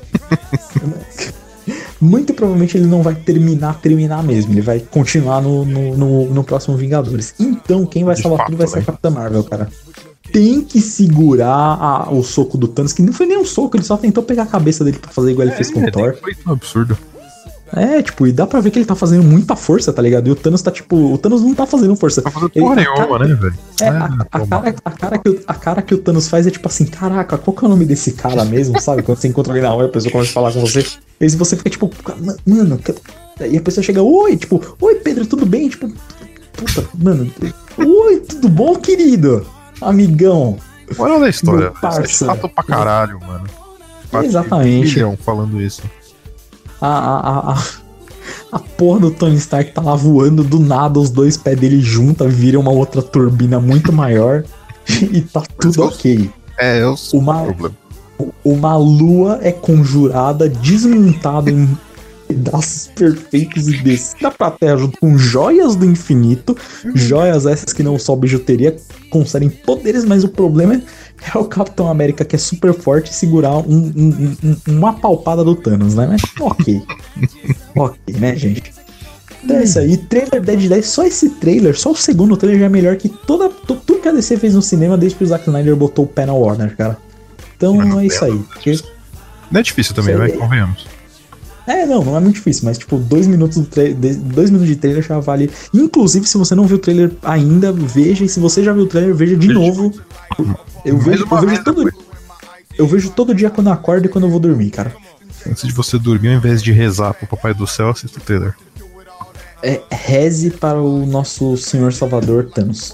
A: muito provavelmente ele não vai terminar, terminar mesmo. Ele vai continuar no, no, no, no próximo Vingadores. Então, quem vai de salvar fato, tudo vai ser a Capitã Marvel, cara. Tem que segurar a, o soco do Thanos, que não foi nem um soco, ele só tentou pegar a cabeça dele pra fazer igual é, ele fez com o Thor.
B: Foi um absurdo.
A: É, tipo, e dá pra ver que ele tá fazendo muita força, tá ligado? E o Thanos tá, tipo, o Thanos não tá fazendo força.
B: Tá fazendo porra nenhuma, né, velho?
A: É, é a, a, cara, a, cara que o, a cara que o Thanos faz é tipo assim, caraca, qual que é o nome desse cara mesmo, sabe? Quando você encontra alguém na rua, a pessoa começa a falar com você, e aí você fica tipo, mano, e a pessoa chega, oi, tipo, oi, Pedro, tudo bem? Tipo, puta, mano, oi, tudo bom, querido? Amigão.
B: Olha a história, você é chato pra caralho, mano.
A: Exatamente.
B: Um milhão falando isso.
A: A, a, a, a porra do Tony Stark tá lá voando, do nada os dois pés dele juntam, viram uma outra turbina muito maior e tá tudo ok.
B: É, eu sou
A: uma,
B: o problema.
A: Uma lua é conjurada, desmontada em pedaços perfeitos e descida pra terra junto com joias do infinito. Joias essas que não só bijuteria, concedem poderes, mas o problema é, é o Capitão América, que é super forte, segurar um, um, um, uma palpada do Thanos, né? Mas ok. Ok, né, gente? Então é isso aí. Trailer Dead dez, só esse trailer, só o segundo trailer já é melhor que toda, tudo que a D C fez no cinema desde que o Zack Snyder botou o pé na Warner, cara. Então não é isso aí. Porque...
B: Não é difícil também, vai, convenhamos.
A: É, não, não é muito difícil, mas tipo, dois minutos, do tra- dois minutos de trailer já vale. Inclusive, se você não viu o trailer ainda, veja, e se você já viu o trailer, veja de vejo. novo. Eu vejo, eu, vejo todo, eu vejo todo dia quando eu acordo e quando eu vou dormir, cara.
B: Antes de você dormir, ao invés de rezar pro Papai do Céu, assista o trailer.
A: É, reze para o nosso Senhor Salvador Thanos.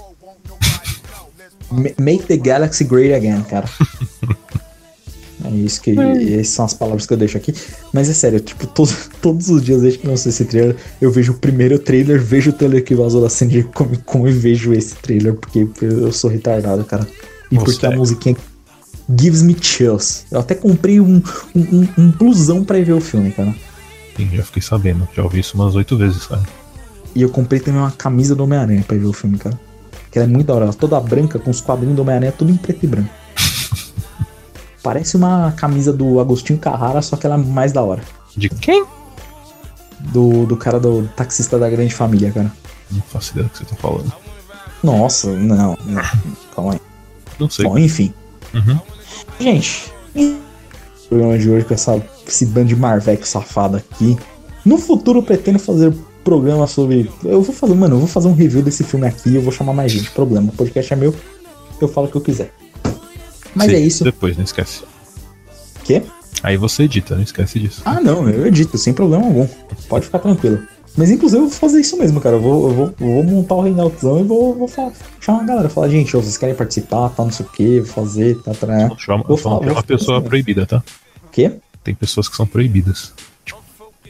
A: Make the galaxy great again, cara. É isso que. É. Essas são as palavras que eu deixo aqui. Mas é sério, tipo, todo, todos os dias desde que lançou esse trailer, eu vejo o primeiro trailer, vejo o trailer que vazou da San Diego Comic Con e vejo esse trailer, porque eu sou retardado, cara. E Você porque é. a musiquinha gives me chills. Eu até comprei um, um, um, um blusão pra ir ver o filme, cara.
B: Sim, já fiquei sabendo. Já ouvi isso umas oito vezes, cara.
A: E eu comprei também uma camisa do Homem-Aranha pra ir ver o filme, cara. Que ela é muito da hora, ela é toda branca, com os quadrinhos do Homem-Aranha, tudo em preto e branco. Parece uma camisa do Agostinho Carrara, só que ela é mais da hora.
B: De quem?
A: Do, do cara do taxista da Grande Família, cara.
B: Não faço ideia do que você tá falando.
A: Nossa, não, não. Calma aí.
B: Não sei.
A: Bom, enfim.
B: Uhum.
A: Gente, o programa de hoje com essa, esse bando de marveco safado aqui. No futuro eu pretendo fazer programa sobre... Eu vou fazer, mano, eu vou fazer um review desse filme aqui e eu vou chamar mais gente. Problema, o podcast é meu, eu falo o que eu quiser. Mas Sim, é isso.
B: Depois, não esquece.
A: Quê?
B: Aí você edita, não esquece disso.
A: Ah, não, eu edito, sem problema algum. Pode ficar tranquilo. Mas inclusive eu vou fazer isso mesmo, cara. Eu vou, eu vou, eu vou montar o Reinaldzão e vou, vou falar, chamar a galera. Falar, gente, vocês querem participar, tá, não sei o que, vou fazer, tá, tá, né?
B: Chama,
A: vou
B: falar, é uma pessoa proibida, tá?
A: Quê?
B: Tem pessoas que são proibidas. Tipo,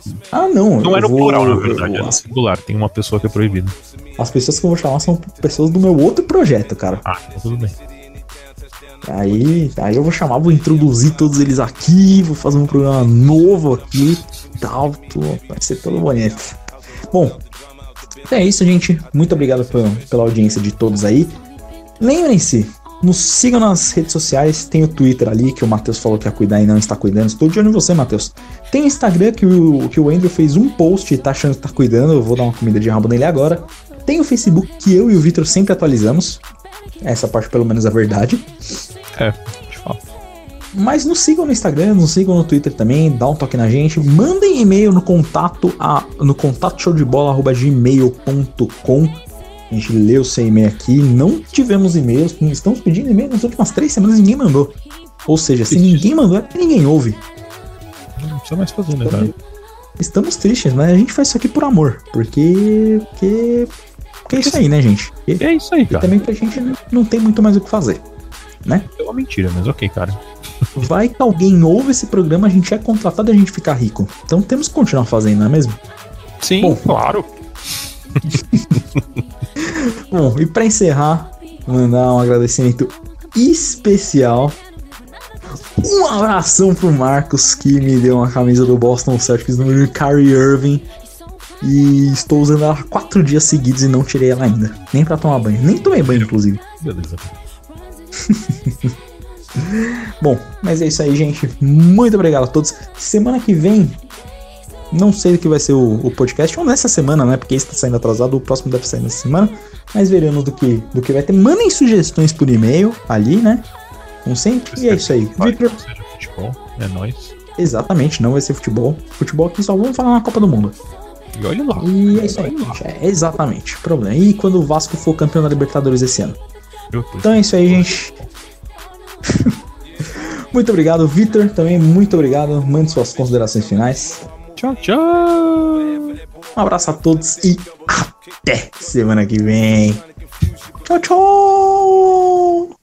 A: Ah, não.
B: Não é no
A: vou,
B: plural, na verdade,
A: eu,
B: é no singular. Tem uma pessoa que é proibida.
A: As pessoas que eu vou chamar são pessoas do meu outro projeto, cara.
B: Ah, então tudo bem.
A: Aí, aí eu vou chamar, vou introduzir todos eles aqui, vou fazer um programa novo aqui e tal. Vai ser todo bonito. Bom, é isso, gente. Muito obrigado pela, pela audiência de todos aí. Lembrem-se, nos sigam nas redes sociais. Tem o Twitter ali, que o Matheus falou que ia cuidar e não está cuidando. Estou de olho em você, Matheus. Tem o Instagram, que o, que o Andrew fez um post e tá achando que tá cuidando. Eu vou dar uma comida de rabo nele agora. Tem o Facebook, que eu e o Victor sempre atualizamos. Essa parte, pelo menos, é verdade.
B: É, de fato.
A: Mas nos sigam no Instagram, nos sigam no Twitter também, dá um toque na gente, mandem e-mail no contato a, no contato showdebola arroba gmail ponto com. A gente leu o seu e-mail aqui, não tivemos e-mails, estamos pedindo e-mail nas últimas três semanas e ninguém mandou. Ou seja, se ninguém mandou é porque ninguém ouve.
B: Não precisa mais fazer, né, cara?
A: Estamos tristes, mas a gente faz isso aqui por amor, porque... porque... porque é isso aí, né, gente? E,
B: é isso aí, cara.
A: E também que a gente não, não tem muito mais o que fazer, né?
B: É uma mentira, mas ok, cara.
A: Vai que alguém ouve esse programa, a gente é contratado e a gente fica rico. Então temos que continuar fazendo, não é mesmo?
B: Sim,
A: bom,
B: claro.
A: Bom, e pra encerrar, mandar um agradecimento especial. Um abração pro Marcos, que me deu uma camisa do Boston Celtics no Kyrie Irving. E estou usando ela há quatro dias seguidos e não tirei ela ainda. Nem pra tomar banho. Nem tomei banho, inclusive.
B: Beleza.
A: Bom, mas é isso aí, gente. Muito obrigado a todos. Semana que vem, não sei o que vai ser o, o podcast, ou nessa semana, né? Porque esse tá saindo atrasado, o próximo deve sair nessa semana. Mas veremos do que, do que vai ter. Mandem sugestões por e-mail ali, né? Como sempre. E é isso aí. Victor.
B: Seja futebol, é nóis.
A: Exatamente, não vai ser futebol. Futebol aqui só vamos falar na Copa do Mundo.
B: E olha lá.
A: E é isso aí, gente. É exatamente o problema. E quando o Vasco for campeão da Libertadores esse ano. Então é isso aí, gente. Muito obrigado, Victor. Também muito obrigado. Mande suas considerações finais.
B: Tchau, tchau.
A: Um abraço a todos e até semana que vem. Tchau, tchau.